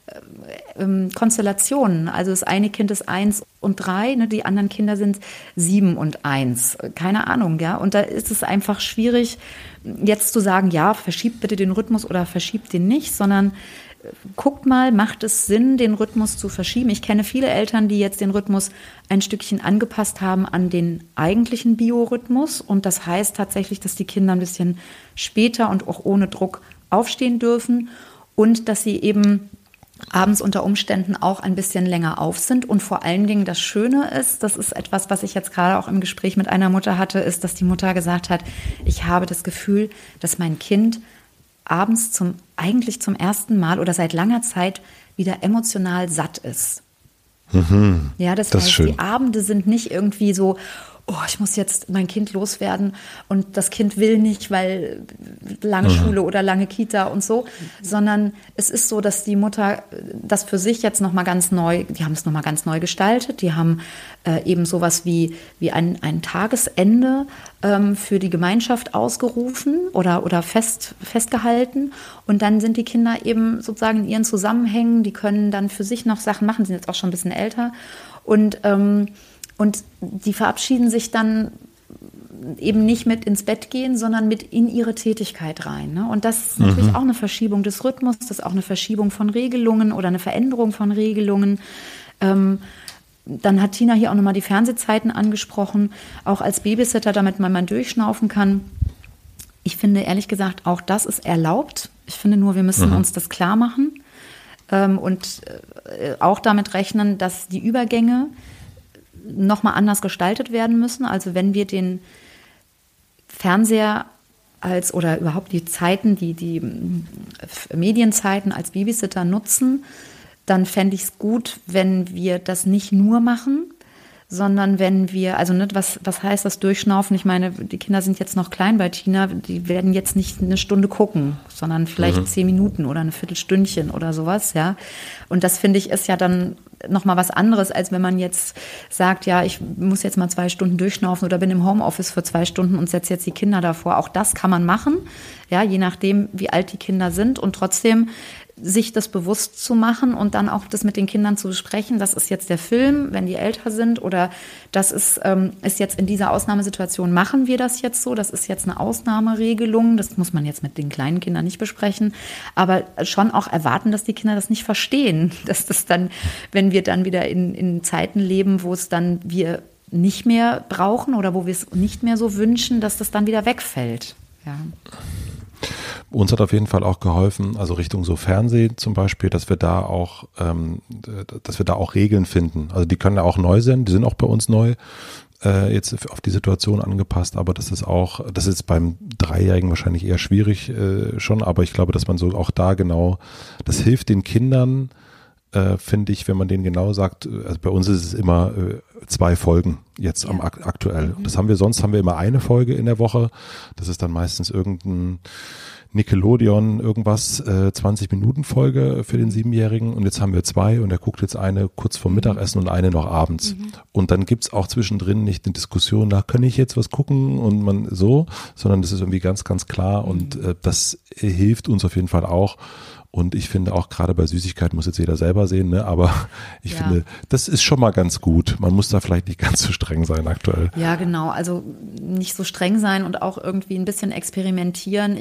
Konstellationen. Also das eine Kind ist 1 und 3, ne, die anderen Kinder sind 7 und 1. Keine Ahnung, ja. Und da ist es einfach schwierig, jetzt zu sagen, ja, verschiebt bitte den Rhythmus oder verschiebt den nicht, sondern guckt mal, macht es Sinn, den Rhythmus zu verschieben? Ich kenne viele Eltern, die jetzt den Rhythmus ein Stückchen angepasst haben an den eigentlichen Biorhythmus. Und das heißt tatsächlich, dass die Kinder ein bisschen später und auch ohne Druck aufstehen dürfen und dass sie eben abends unter Umständen auch ein bisschen länger auf sind. Und vor allen Dingen das Schöne ist, das ist etwas, was ich jetzt gerade auch im Gespräch mit einer Mutter hatte, ist, dass die Mutter gesagt hat, ich habe das Gefühl, dass mein Kind abends eigentlich zum ersten Mal oder seit langer Zeit wieder emotional satt ist. Ja, das heißt, die Abende sind nicht irgendwie so, oh, ich muss jetzt mein Kind loswerden und das Kind will nicht, weil lange Schule oder lange Kita und so, sondern es ist so, dass die Mutter das für sich jetzt nochmal ganz neu, die haben es nochmal ganz neu gestaltet, die haben eben sowas wie ein Tagesende für die Gemeinschaft ausgerufen oder festgehalten, und dann sind die Kinder eben sozusagen in ihren Zusammenhängen, die können dann für sich noch Sachen machen, die sind jetzt auch schon ein bisschen älter und die verabschieden sich dann eben nicht mit ins Bett gehen, sondern mit in ihre Tätigkeit rein. Ne? Und das ist natürlich auch eine Verschiebung des Rhythmus, das ist auch eine Verschiebung von Regelungen oder eine Veränderung von Regelungen. Dann hat Tina hier auch nochmal die Fernsehzeiten angesprochen, auch als Babysitter, damit man mal durchschnaufen kann. Ich finde ehrlich gesagt, auch das ist erlaubt. Ich finde nur, wir müssen uns das klar machen und auch damit rechnen, dass die Übergänge nochmal anders gestaltet werden müssen. Also wenn wir den Fernseher oder überhaupt die Zeiten, die Medienzeiten als Babysitter nutzen, dann fände ich es gut, wenn wir das nicht nur machen, sondern wenn wir, also nicht, was heißt das Durchschnaufen? Ich meine, die Kinder sind jetzt noch klein bei Tina, die werden jetzt nicht eine Stunde gucken, sondern vielleicht 10 Minuten oder eine Viertelstündchen oder sowas, ja. Und das finde ich ist ja dann nochmal was anderes, als wenn man jetzt sagt, ja, ich muss jetzt mal 2 Stunden durchschnaufen oder bin im Homeoffice für 2 Stunden und setze jetzt die Kinder davor. Auch das kann man machen, ja, je nachdem, wie alt die Kinder sind, und trotzdem sich das bewusst zu machen und dann auch das mit den Kindern zu besprechen, das ist jetzt der Film, wenn die älter sind, oder das ist jetzt in dieser Ausnahmesituation, machen wir das jetzt so, das ist jetzt eine Ausnahmeregelung, das muss man jetzt mit den kleinen Kindern nicht besprechen, aber schon auch erwarten, dass die Kinder das nicht verstehen, dass das dann, wenn wir dann wieder in Zeiten leben, wo es dann wir nicht mehr brauchen oder wo wir es nicht mehr so wünschen, dass das dann wieder wegfällt. Ja. Uns hat auf jeden Fall auch geholfen, also Richtung so Fernsehen zum Beispiel, dass wir da auch Regeln finden. Also die können ja auch neu sein, die sind auch bei uns neu, jetzt auf die Situation angepasst, aber das ist jetzt beim Dreijährigen wahrscheinlich eher schwierig schon, aber ich glaube, dass man so auch da genau, das hilft den Kindern, finde ich, wenn man denen genau sagt, also bei uns ist es immer 2 Folgen jetzt aktuell. Sonst haben wir immer eine Folge in der Woche. Das ist dann meistens irgendein Nickelodeon, irgendwas, 20-Minuten-Folge für den 7-Jährigen. Und jetzt haben wir 2 und er guckt jetzt eine kurz vor Mittagessen und eine noch abends. Und dann gibt's auch zwischendrin nicht eine Diskussion, da kann ich jetzt was gucken und man so, sondern das ist irgendwie ganz, ganz klar und das hilft uns auf jeden Fall auch. Und ich finde auch gerade bei Süßigkeiten muss jetzt jeder selber sehen, ne? Aber ich finde, das ist schon mal ganz gut. Man muss da vielleicht nicht ganz so streng sein aktuell. Ja, genau. Also nicht so streng sein und auch irgendwie ein bisschen experimentieren.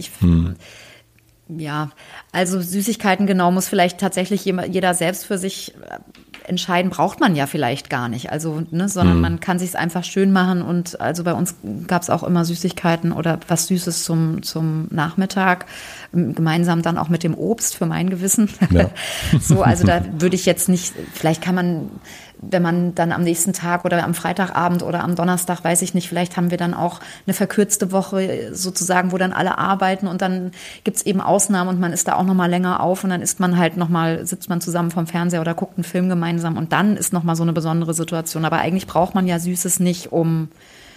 Ja, also Süßigkeiten genau muss vielleicht tatsächlich jeder selbst für sich entscheiden, braucht man ja vielleicht gar nicht. Also, ne, sondern man kann sich's einfach schön machen und also bei uns gab's auch immer Süßigkeiten oder was Süßes zum Nachmittag, gemeinsam dann auch mit dem Obst für mein Gewissen. Ja. So, also da würde ich jetzt nicht, vielleicht kann man, wenn man dann am nächsten Tag oder am Freitagabend oder am Donnerstag, weiß ich nicht, vielleicht haben wir dann auch eine verkürzte Woche sozusagen, wo dann alle arbeiten und dann gibt's eben Ausnahmen und man ist da auch noch mal länger auf und dann sitzt man zusammen vorm Fernseher oder guckt einen Film gemeinsam und dann ist noch mal so eine besondere Situation. Aber eigentlich braucht man ja Süßes nicht, dann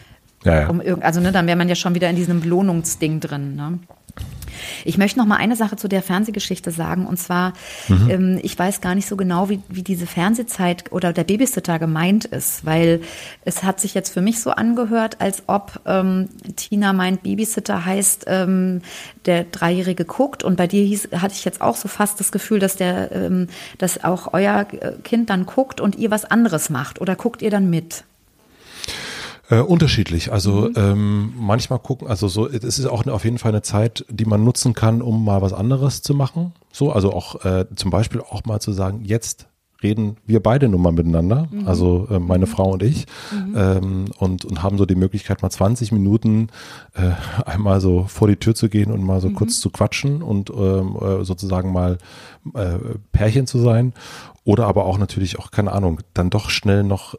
wäre man ja schon wieder in diesem Belohnungsding drin, ne? Ich möchte noch mal eine Sache zu der Fernsehgeschichte sagen und zwar, ich weiß gar nicht so genau, wie diese Fernsehzeit oder der Babysitter gemeint ist, weil es hat sich jetzt für mich so angehört, als ob Tina meint, Babysitter heißt, der Dreijährige guckt und bei dir hatte ich jetzt auch so fast das Gefühl, dass dass auch euer Kind dann guckt und ihr was anderes macht oder guckt ihr dann mit? Unterschiedlich. Also manchmal gucken, also so, es ist auch auf jeden Fall eine Zeit, die man nutzen kann, um mal was anderes zu machen. So, also auch zum Beispiel auch mal zu sagen, jetzt reden wir beide nun mal miteinander, also meine Frau und ich, und haben so die Möglichkeit, mal 20 Minuten einmal so vor die Tür zu gehen und mal so kurz zu quatschen und sozusagen mal Pärchen zu sein. Oder aber auch natürlich auch, keine Ahnung, dann doch schnell noch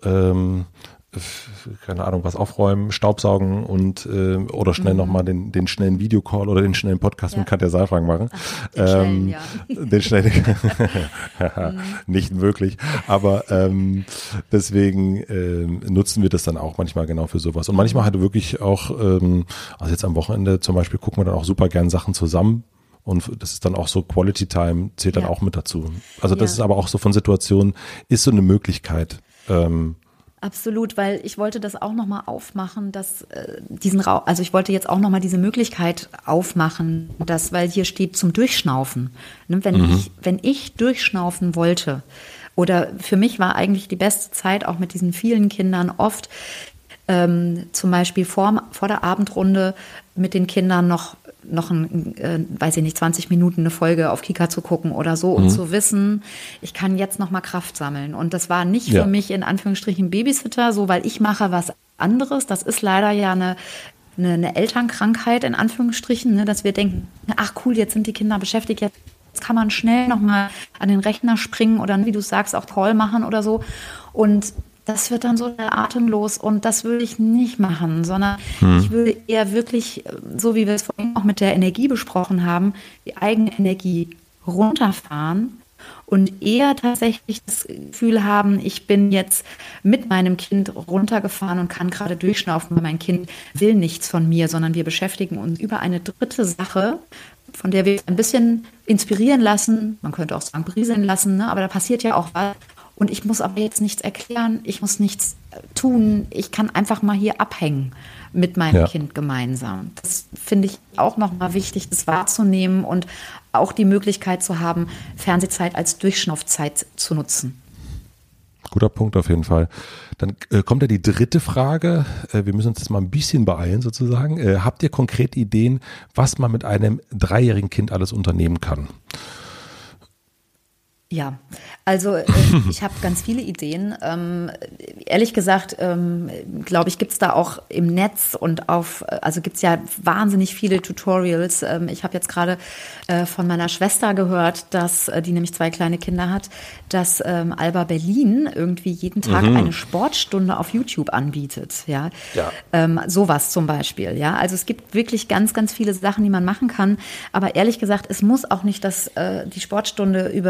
keine Ahnung, was aufräumen, Staubsaugen und oder schnell nochmal den schnellen Videocall oder den schnellen Podcast mit Katja Saalfrank machen. Den schnellen, nicht wirklich, aber deswegen nutzen wir das dann auch manchmal genau für sowas. Und manchmal halt wirklich auch, also jetzt am Wochenende zum Beispiel gucken wir dann auch super gern Sachen zusammen. Und das ist dann auch so Quality Time, zählt dann auch mit dazu. Also das ist aber auch so von Situationen, ist so eine Möglichkeit. Absolut, weil ich wollte das auch nochmal aufmachen, dass also ich wollte jetzt auch nochmal diese Möglichkeit aufmachen, weil hier steht zum Durchschnaufen. Ne, wenn ich durchschnaufen wollte, oder für mich war eigentlich die beste Zeit, auch mit diesen vielen Kindern oft, zum Beispiel vor der Abendrunde mit den Kindern noch 20 Minuten eine Folge auf Kika zu gucken oder so und zu wissen, ich kann jetzt noch mal Kraft sammeln. Und das war nicht für mich in Anführungsstrichen Babysitter, so weil ich mache was anderes. Das ist leider ja eine Elternkrankheit in Anführungsstrichen, ne, dass wir denken, ach cool, jetzt sind die Kinder beschäftigt, jetzt kann man schnell noch mal an den Rechner springen oder wie du sagst, auch Call machen oder so. Und das wird dann so atemlos und das würde ich nicht machen, sondern ich würde eher wirklich, so wie wir es vorhin auch mit der Energie besprochen haben, die eigene Energie runterfahren und eher tatsächlich das Gefühl haben, ich bin jetzt mit meinem Kind runtergefahren und kann gerade durchschnaufen, weil mein Kind will nichts von mir, sondern wir beschäftigen uns über eine dritte Sache, von der wir ein bisschen inspirieren lassen, man könnte auch sagen berieseln lassen, ne? Aber da passiert ja auch was. Und ich muss aber jetzt nichts erklären, ich muss nichts tun, ich kann einfach mal hier abhängen mit meinem Kind gemeinsam. Das finde ich auch nochmal wichtig, das wahrzunehmen und auch die Möglichkeit zu haben, Fernsehzeit als Durchschnaufzeit zu nutzen. Guter Punkt auf jeden Fall. Dann kommt ja die dritte Frage. Wir müssen uns jetzt mal ein bisschen beeilen sozusagen. Habt ihr konkrete Ideen, was man mit einem 3-jährigen Kind alles unternehmen kann? Ja, also ich habe ganz viele Ideen. Ehrlich gesagt, glaube ich, gibt's da auch im Netz und also gibt's ja wahnsinnig viele Tutorials. Ich habe jetzt gerade von meiner Schwester gehört, dass die nämlich 2 kleine Kinder hat, dass Alba Berlin irgendwie jeden Tag eine Sportstunde auf YouTube anbietet. Ja. Sowas zum Beispiel. Ja, also es gibt wirklich ganz, ganz viele Sachen, die man machen kann. Aber ehrlich gesagt, es muss auch nicht die Sportstunde über YouTube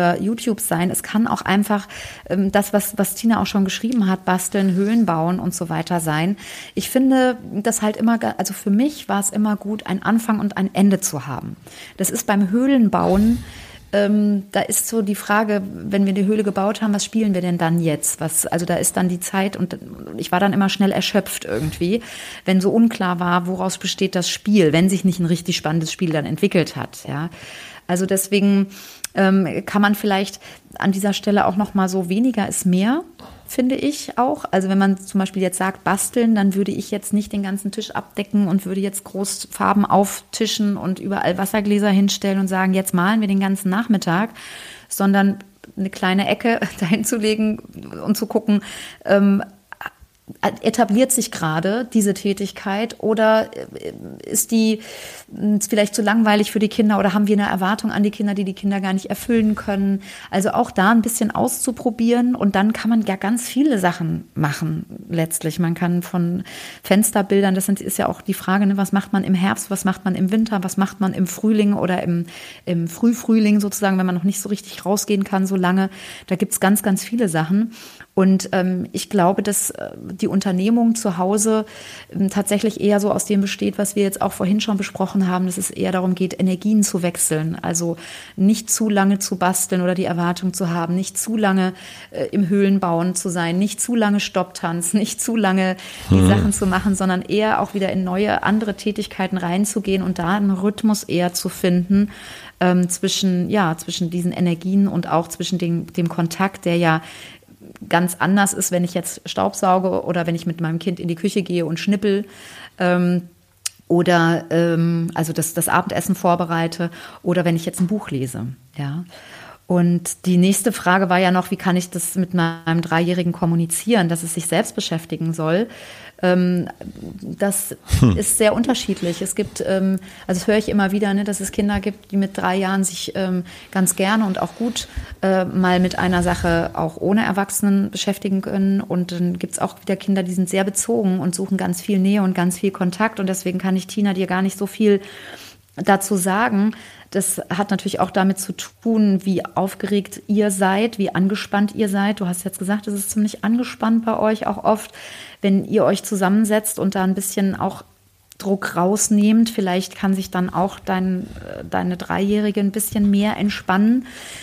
YouTube sein. Es kann auch einfach das, was Tina auch schon geschrieben hat, basteln, Höhlen bauen und so weiter sein. Ich finde das halt immer, also für mich war es immer gut, einen Anfang und ein Ende zu haben. Das ist beim Höhlenbauen, da ist so die Frage, wenn wir die Höhle gebaut haben, was spielen wir denn dann jetzt? Also da ist dann die Zeit und ich war dann immer schnell erschöpft irgendwie, wenn so unklar war, woraus besteht das Spiel, wenn sich nicht ein richtig spannendes Spiel dann entwickelt hat, ja. Also deswegen kann man vielleicht an dieser Stelle auch noch mal so weniger ist mehr, finde ich auch. Also wenn man zum Beispiel jetzt sagt basteln, dann würde ich jetzt nicht den ganzen Tisch abdecken und würde jetzt groß Farben auftischen und überall Wassergläser hinstellen und sagen, jetzt malen wir den ganzen Nachmittag, sondern eine kleine Ecke dahin zu legen und zu gucken, etabliert sich gerade diese Tätigkeit oder ist die vielleicht zu langweilig für die Kinder oder haben wir eine Erwartung an die Kinder, die Kinder gar nicht erfüllen können? Also auch da ein bisschen auszuprobieren und dann kann man ja ganz viele Sachen machen letztlich. Man kann von Fensterbildern, ist ja auch die Frage, ne, was macht man im Herbst, was macht man im Winter, was macht man im Frühling oder im Frühfrühling sozusagen, wenn man noch nicht so richtig rausgehen kann so lange. Da gibt's ganz, ganz viele Sachen. Und ich glaube, dass die Unternehmung zu Hause tatsächlich eher so aus dem besteht, was wir jetzt auch vorhin schon besprochen haben, dass es eher darum geht, Energien zu wechseln. Also nicht zu lange zu basteln oder die Erwartung zu haben, nicht zu lange im Höhlenbauen zu sein, nicht zu lange Stopptanz, nicht zu lange die Sachen zu machen, sondern eher auch wieder in neue, andere Tätigkeiten reinzugehen und da einen Rhythmus eher zu finden zwischen diesen Energien und auch zwischen dem Kontakt, der ja ganz anders ist, wenn ich jetzt Staubsauge oder wenn ich mit meinem Kind in die Küche gehe und schnippel oder also das Abendessen vorbereite oder wenn ich jetzt ein Buch lese. Ja. Und die nächste Frage war ja noch, wie kann ich das mit meinem Dreijährigen kommunizieren, dass es sich selbst beschäftigen soll. Das ist sehr unterschiedlich. Es gibt, also das höre ich immer wieder, ne, dass es Kinder gibt, die mit 3 Jahren sich ganz gerne und auch gut mal mit einer Sache auch ohne Erwachsenen beschäftigen können. Und dann gibt es auch wieder Kinder, die sind sehr bezogen und suchen ganz viel Nähe und ganz viel Kontakt. Und deswegen kann ich, Tina, dir gar nicht so viel dazu sagen. Das hat natürlich auch damit zu tun, wie aufgeregt ihr seid, wie angespannt ihr seid. Du hast jetzt gesagt, es ist ziemlich angespannt bei euch auch oft, wenn ihr euch zusammensetzt und da ein bisschen auch Druck rausnehmt. Vielleicht kann sich dann auch deine Dreijährige ein bisschen mehr entspannen.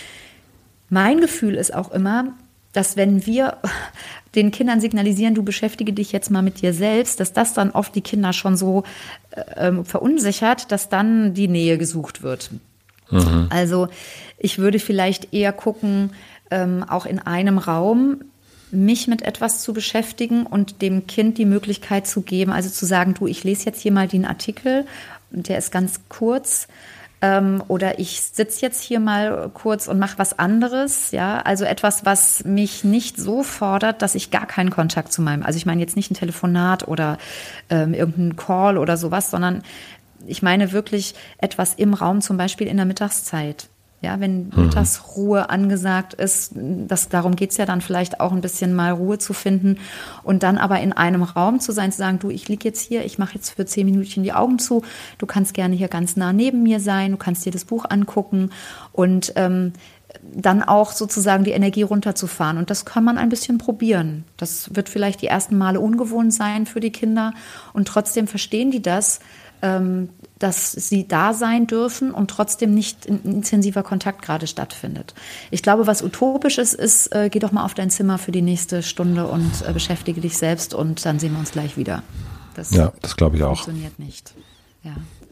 Mein Gefühl ist auch immer, dass wenn wir den Kindern signalisieren, du beschäftige dich jetzt mal mit dir selbst, dass das dann oft die Kinder schon so verunsichert, dass dann die Nähe gesucht wird. Mhm. Also ich würde vielleicht eher gucken, auch in einem Raum mich mit etwas zu beschäftigen und dem Kind die Möglichkeit zu geben, also zu sagen, du, ich lese jetzt hier mal den Artikel, der ist ganz kurz, oder ich sitze jetzt hier mal kurz und mache was anderes, ja, also etwas, was mich nicht so fordert, dass ich gar keinen Kontakt zu also ich meine jetzt nicht ein Telefonat oder irgendein Call oder sowas, sondern ich meine wirklich etwas im Raum, zum Beispiel in der Mittagszeit. Ja, wenn Mittagsruhe angesagt ist, darum geht's ja dann vielleicht auch ein bisschen mal Ruhe zu finden und dann aber in einem Raum zu sein, zu sagen, du, ich liege jetzt hier, ich mache jetzt für 10 Minütchen die Augen zu, du kannst gerne hier ganz nah neben mir sein, du kannst dir das Buch angucken und dann auch sozusagen die Energie runterzufahren. Und das kann man ein bisschen probieren. Das wird vielleicht die ersten Male ungewohnt sein für die Kinder und trotzdem verstehen die das, dass sie da sein dürfen und trotzdem nicht ein intensiver Kontakt gerade stattfindet. Ich glaube, was utopisch ist, geh doch mal auf dein Zimmer für die nächste Stunde und beschäftige dich selbst und dann sehen wir uns gleich wieder. Das glaube ich auch. Funktioniert nicht. Ja.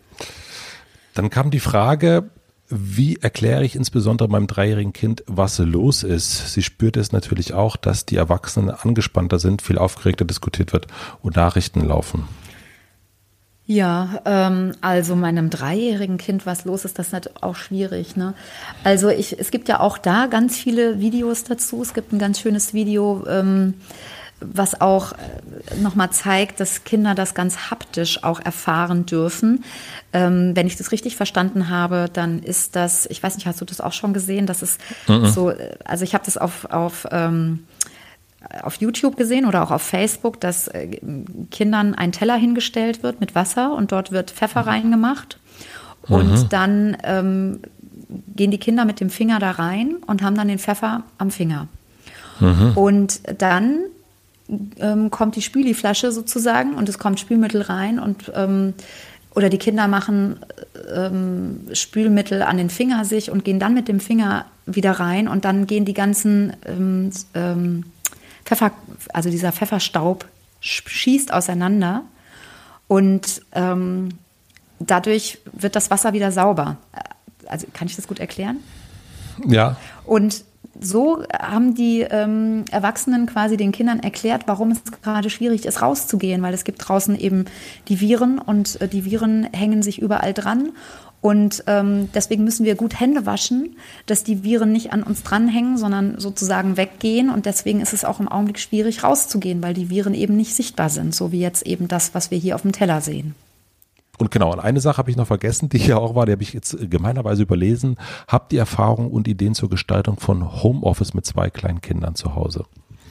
Dann kam die Frage, wie erkläre ich insbesondere meinem 3-jährigen Kind, was los ist? Sie spürt es natürlich auch, dass die Erwachsenen angespannter sind, viel aufgeregter diskutiert wird und Nachrichten laufen. Ja, also meinem 3-jährigen Kind was los ist, das ist natürlich auch schwierig, ne? Also es gibt ja auch da ganz viele Videos dazu. Es gibt ein ganz schönes Video, was auch nochmal zeigt, dass Kinder das ganz haptisch auch erfahren dürfen. Wenn ich das richtig verstanden habe, dann ist das, ich weiß nicht, hast du das auch schon gesehen? Das ist so, also ich habe das auf YouTube gesehen oder auch auf Facebook, dass Kindern ein Teller hingestellt wird mit Wasser und dort wird Pfeffer reingemacht und dann gehen die Kinder mit dem Finger da rein und haben dann den Pfeffer am Finger. Und dann kommt die Spüliflasche sozusagen und es kommt Spülmittel rein und oder die Kinder machen Spülmittel an den Finger sich und gehen dann mit dem Finger wieder rein und dann gehen die ganzen Pfeffer, also dieser Pfefferstaub schießt auseinander und dadurch wird das Wasser wieder sauber. Also kann ich das gut erklären? Ja. Und so haben die Erwachsenen quasi den Kindern erklärt, warum es gerade schwierig ist, rauszugehen, weil es gibt draußen eben die Viren und die Viren hängen sich überall dran. Und deswegen müssen wir gut Hände waschen, dass die Viren nicht an uns dranhängen, sondern sozusagen weggehen. Und deswegen ist es auch im Augenblick schwierig, rauszugehen, weil die Viren eben nicht sichtbar sind, so wie jetzt eben das, was wir hier auf dem Teller sehen. Und genau, und eine Sache habe ich noch vergessen, die hier auch war, die habe ich jetzt gemeinerweise überlesen. Habt ihr Erfahrungen und Ideen zur Gestaltung von Homeoffice mit 2 kleinen Kindern zu Hause?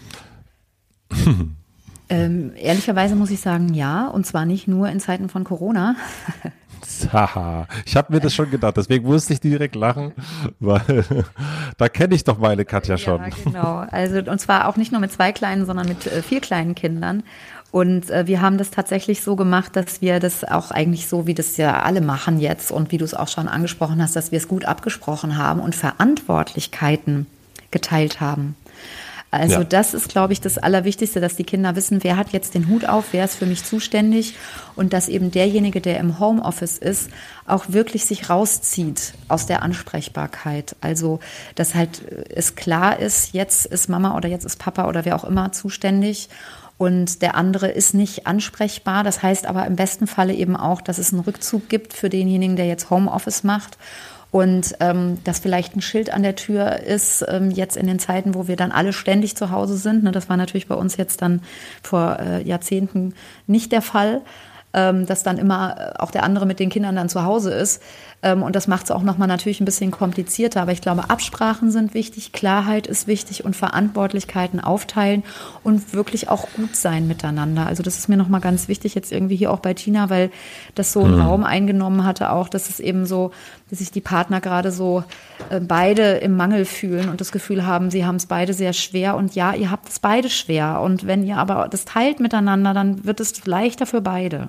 Ehrlicherweise muss ich sagen, ja, und zwar nicht nur in Zeiten von Corona. Haha, ich habe mir das schon gedacht, deswegen musste ich direkt lachen, weil da kenne ich doch meine Katja schon. Ja, genau. Also, und zwar auch nicht nur mit 2 kleinen, sondern mit 4 kleinen Kindern. Und wir haben das tatsächlich so gemacht, dass wir das auch eigentlich so, wie das ja alle machen jetzt und wie du es auch schon angesprochen hast, dass wir es gut abgesprochen haben und Verantwortlichkeiten geteilt haben. Also das ist, glaube ich, das Allerwichtigste, dass die Kinder wissen, wer hat jetzt den Hut auf, wer ist für mich zuständig und dass eben derjenige, der im Homeoffice ist, auch wirklich sich rauszieht aus der Ansprechbarkeit. Also dass halt es klar ist, jetzt ist Mama oder jetzt ist Papa oder wer auch immer zuständig und der andere ist nicht ansprechbar. Das heißt aber im besten Falle eben auch, dass es einen Rückzug gibt für denjenigen, der jetzt Homeoffice macht. Und dass vielleicht ein Schild an der Tür ist, jetzt in den Zeiten, wo wir dann alle ständig zu Hause sind. Ne, das war natürlich bei uns jetzt dann vor Jahrzehnten nicht der Fall, dass dann immer auch der andere mit den Kindern dann zu Hause ist. Und das macht es auch nochmal natürlich ein bisschen komplizierter. Aber ich glaube, Absprachen sind wichtig, Klarheit ist wichtig und Verantwortlichkeiten aufteilen und wirklich auch gut sein miteinander. Also das ist mir nochmal ganz wichtig jetzt irgendwie hier auch bei Tina, weil das so einen Raum eingenommen hatte auch, dass es eben so, dass sich die Partner gerade so beide im Mangel fühlen und das Gefühl haben, sie haben es beide sehr schwer. Und ja, ihr habt es beide schwer. Und wenn ihr aber das teilt miteinander, dann wird es leichter für beide.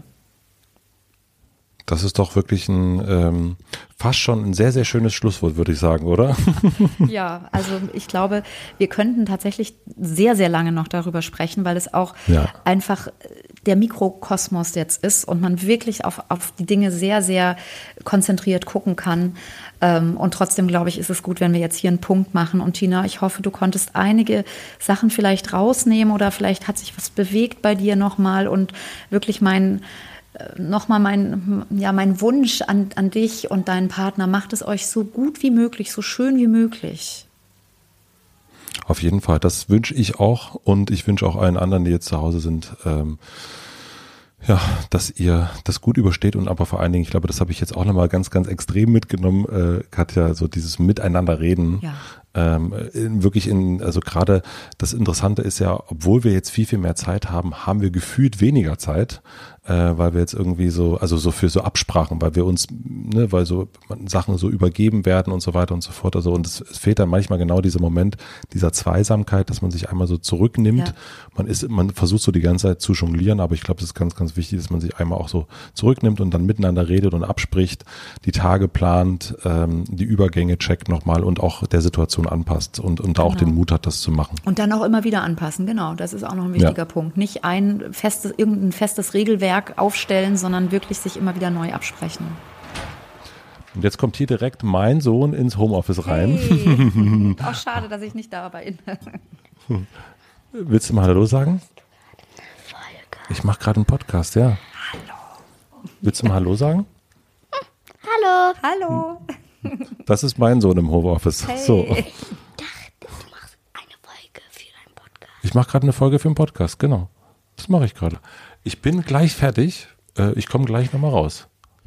Das ist doch wirklich ein fast schon ein sehr, sehr schönes Schlusswort, würde ich sagen, oder? Ja, also ich glaube, wir könnten tatsächlich sehr, sehr lange noch darüber sprechen, weil es auch einfach der Mikrokosmos jetzt ist und man wirklich auf die Dinge sehr, sehr konzentriert gucken kann. Und trotzdem, glaube ich, ist es gut, wenn wir jetzt hier einen Punkt machen. Und Tina, ich hoffe, du konntest einige Sachen vielleicht rausnehmen oder vielleicht hat sich was bewegt bei dir nochmal und wirklich mein Wunsch an dich und deinen Partner, macht es euch so gut wie möglich, so schön wie möglich. Auf jeden Fall, das wünsche ich auch und ich wünsche auch allen anderen, die jetzt zu Hause sind, dass ihr das gut übersteht und aber vor allen Dingen, ich glaube, das habe ich jetzt auch nochmal ganz, ganz extrem mitgenommen, Katja, so dieses Miteinander reden. Ja. Also gerade das Interessante ist ja, obwohl wir jetzt viel, viel mehr Zeit haben, haben wir gefühlt weniger Zeit, weil wir jetzt irgendwie so für so Absprachen, weil wir uns, weil so Sachen so übergeben werden und so weiter und so fort. Also und es fehlt dann manchmal genau dieser Moment dieser Zweisamkeit, dass man sich einmal so zurücknimmt. Ja. Man versucht so die ganze Zeit zu jonglieren, aber ich glaube, es ist ganz, ganz wichtig, dass man sich einmal auch so zurücknimmt und dann miteinander redet und abspricht, die Tage plant, die Übergänge checkt nochmal und auch der Situation anpasst und da auch den Mut hat, das zu machen. Und dann auch immer wieder anpassen, genau. Das ist auch noch ein wichtiger Punkt. Nicht irgendein festes Regelwerk aufstellen, sondern wirklich sich immer wieder neu absprechen. Und jetzt kommt hier direkt mein Sohn ins Homeoffice rein. Hey. Auch schade, dass ich nicht dabei bin. Willst du mal Hallo sagen? Ich mache gerade einen Podcast, ja. Hallo. Willst du mal Hallo sagen? Hallo. Hallo. Das ist mein Sohn im Homeoffice. Hey. So. Ich dachte, du machst eine Folge für einen Podcast. Ich mache gerade eine Folge für einen Podcast, genau. Das mache ich gerade. Ich bin gleich fertig. Ich komme gleich nochmal raus.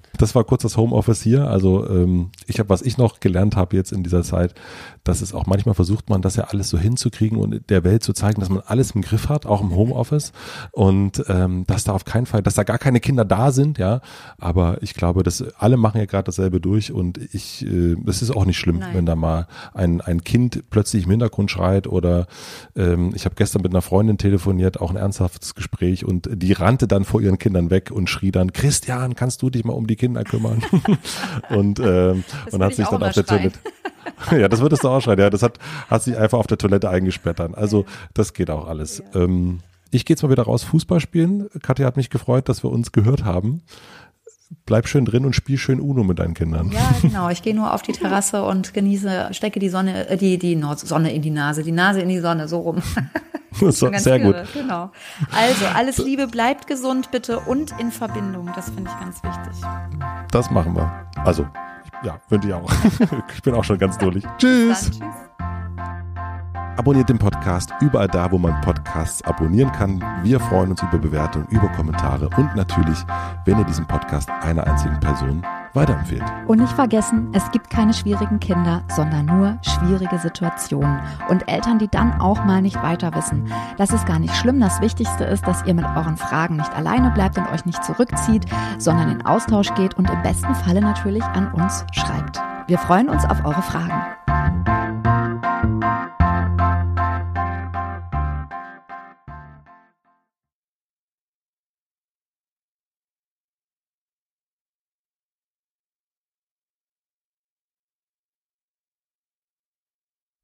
Das war kurz das Homeoffice hier. Also was ich noch gelernt habe jetzt in dieser Zeit, dass es auch manchmal versucht man, das ja alles so hinzukriegen und der Welt zu zeigen, dass man alles im Griff hat, auch im Homeoffice und dass da auf keinen Fall, dass da gar keine Kinder da sind, ja. Aber ich glaube, dass alle machen ja gerade dasselbe durch und es ist auch nicht schlimm, wenn da mal ein Kind plötzlich im Hintergrund schreit oder ich habe gestern mit einer Freundin telefoniert, auch ein ernsthaftes Gespräch und die rannte dann vor ihren Kindern weg und schrie dann, Christian, kannst du dich mal um die Kinder kümmern? und hat sich dann auf der Toilette, ja, das würdest du auch schreien, ja, das hat sich einfach auf der Toilette eingesperrt dann. Also das geht auch alles. Ja. Ich gehe jetzt mal wieder raus Fußball spielen. Katja hat mich gefreut, dass wir uns gehört haben. Bleib schön drin und spiel schön Uno mit deinen Kindern. Ja, genau. Ich gehe nur auf die Terrasse und stecke die Sonne, die Sonne in die Nase in die Sonne, so rum. So, sehr gut. Genau. Also, alles Liebe, bleibt gesund bitte und in Verbindung. Das finde ich ganz wichtig. Das machen wir. Also, ja, wünsche ich auch. Ich bin auch schon ganz durch. Tschüss. Tschüss. Abonniert den Podcast überall da, wo man Podcasts abonnieren kann. Wir freuen uns über Bewertungen, über Kommentare und natürlich, wenn ihr diesen Podcast einer einzigen Person weiterempfehlt. Und nicht vergessen, es gibt keine schwierigen Kinder, sondern nur schwierige Situationen und Eltern, die dann auch mal nicht weiter wissen. Das ist gar nicht schlimm. Das Wichtigste ist, dass ihr mit euren Fragen nicht alleine bleibt und euch nicht zurückzieht, sondern in Austausch geht und im besten Falle natürlich an uns schreibt. Wir freuen uns auf eure Fragen.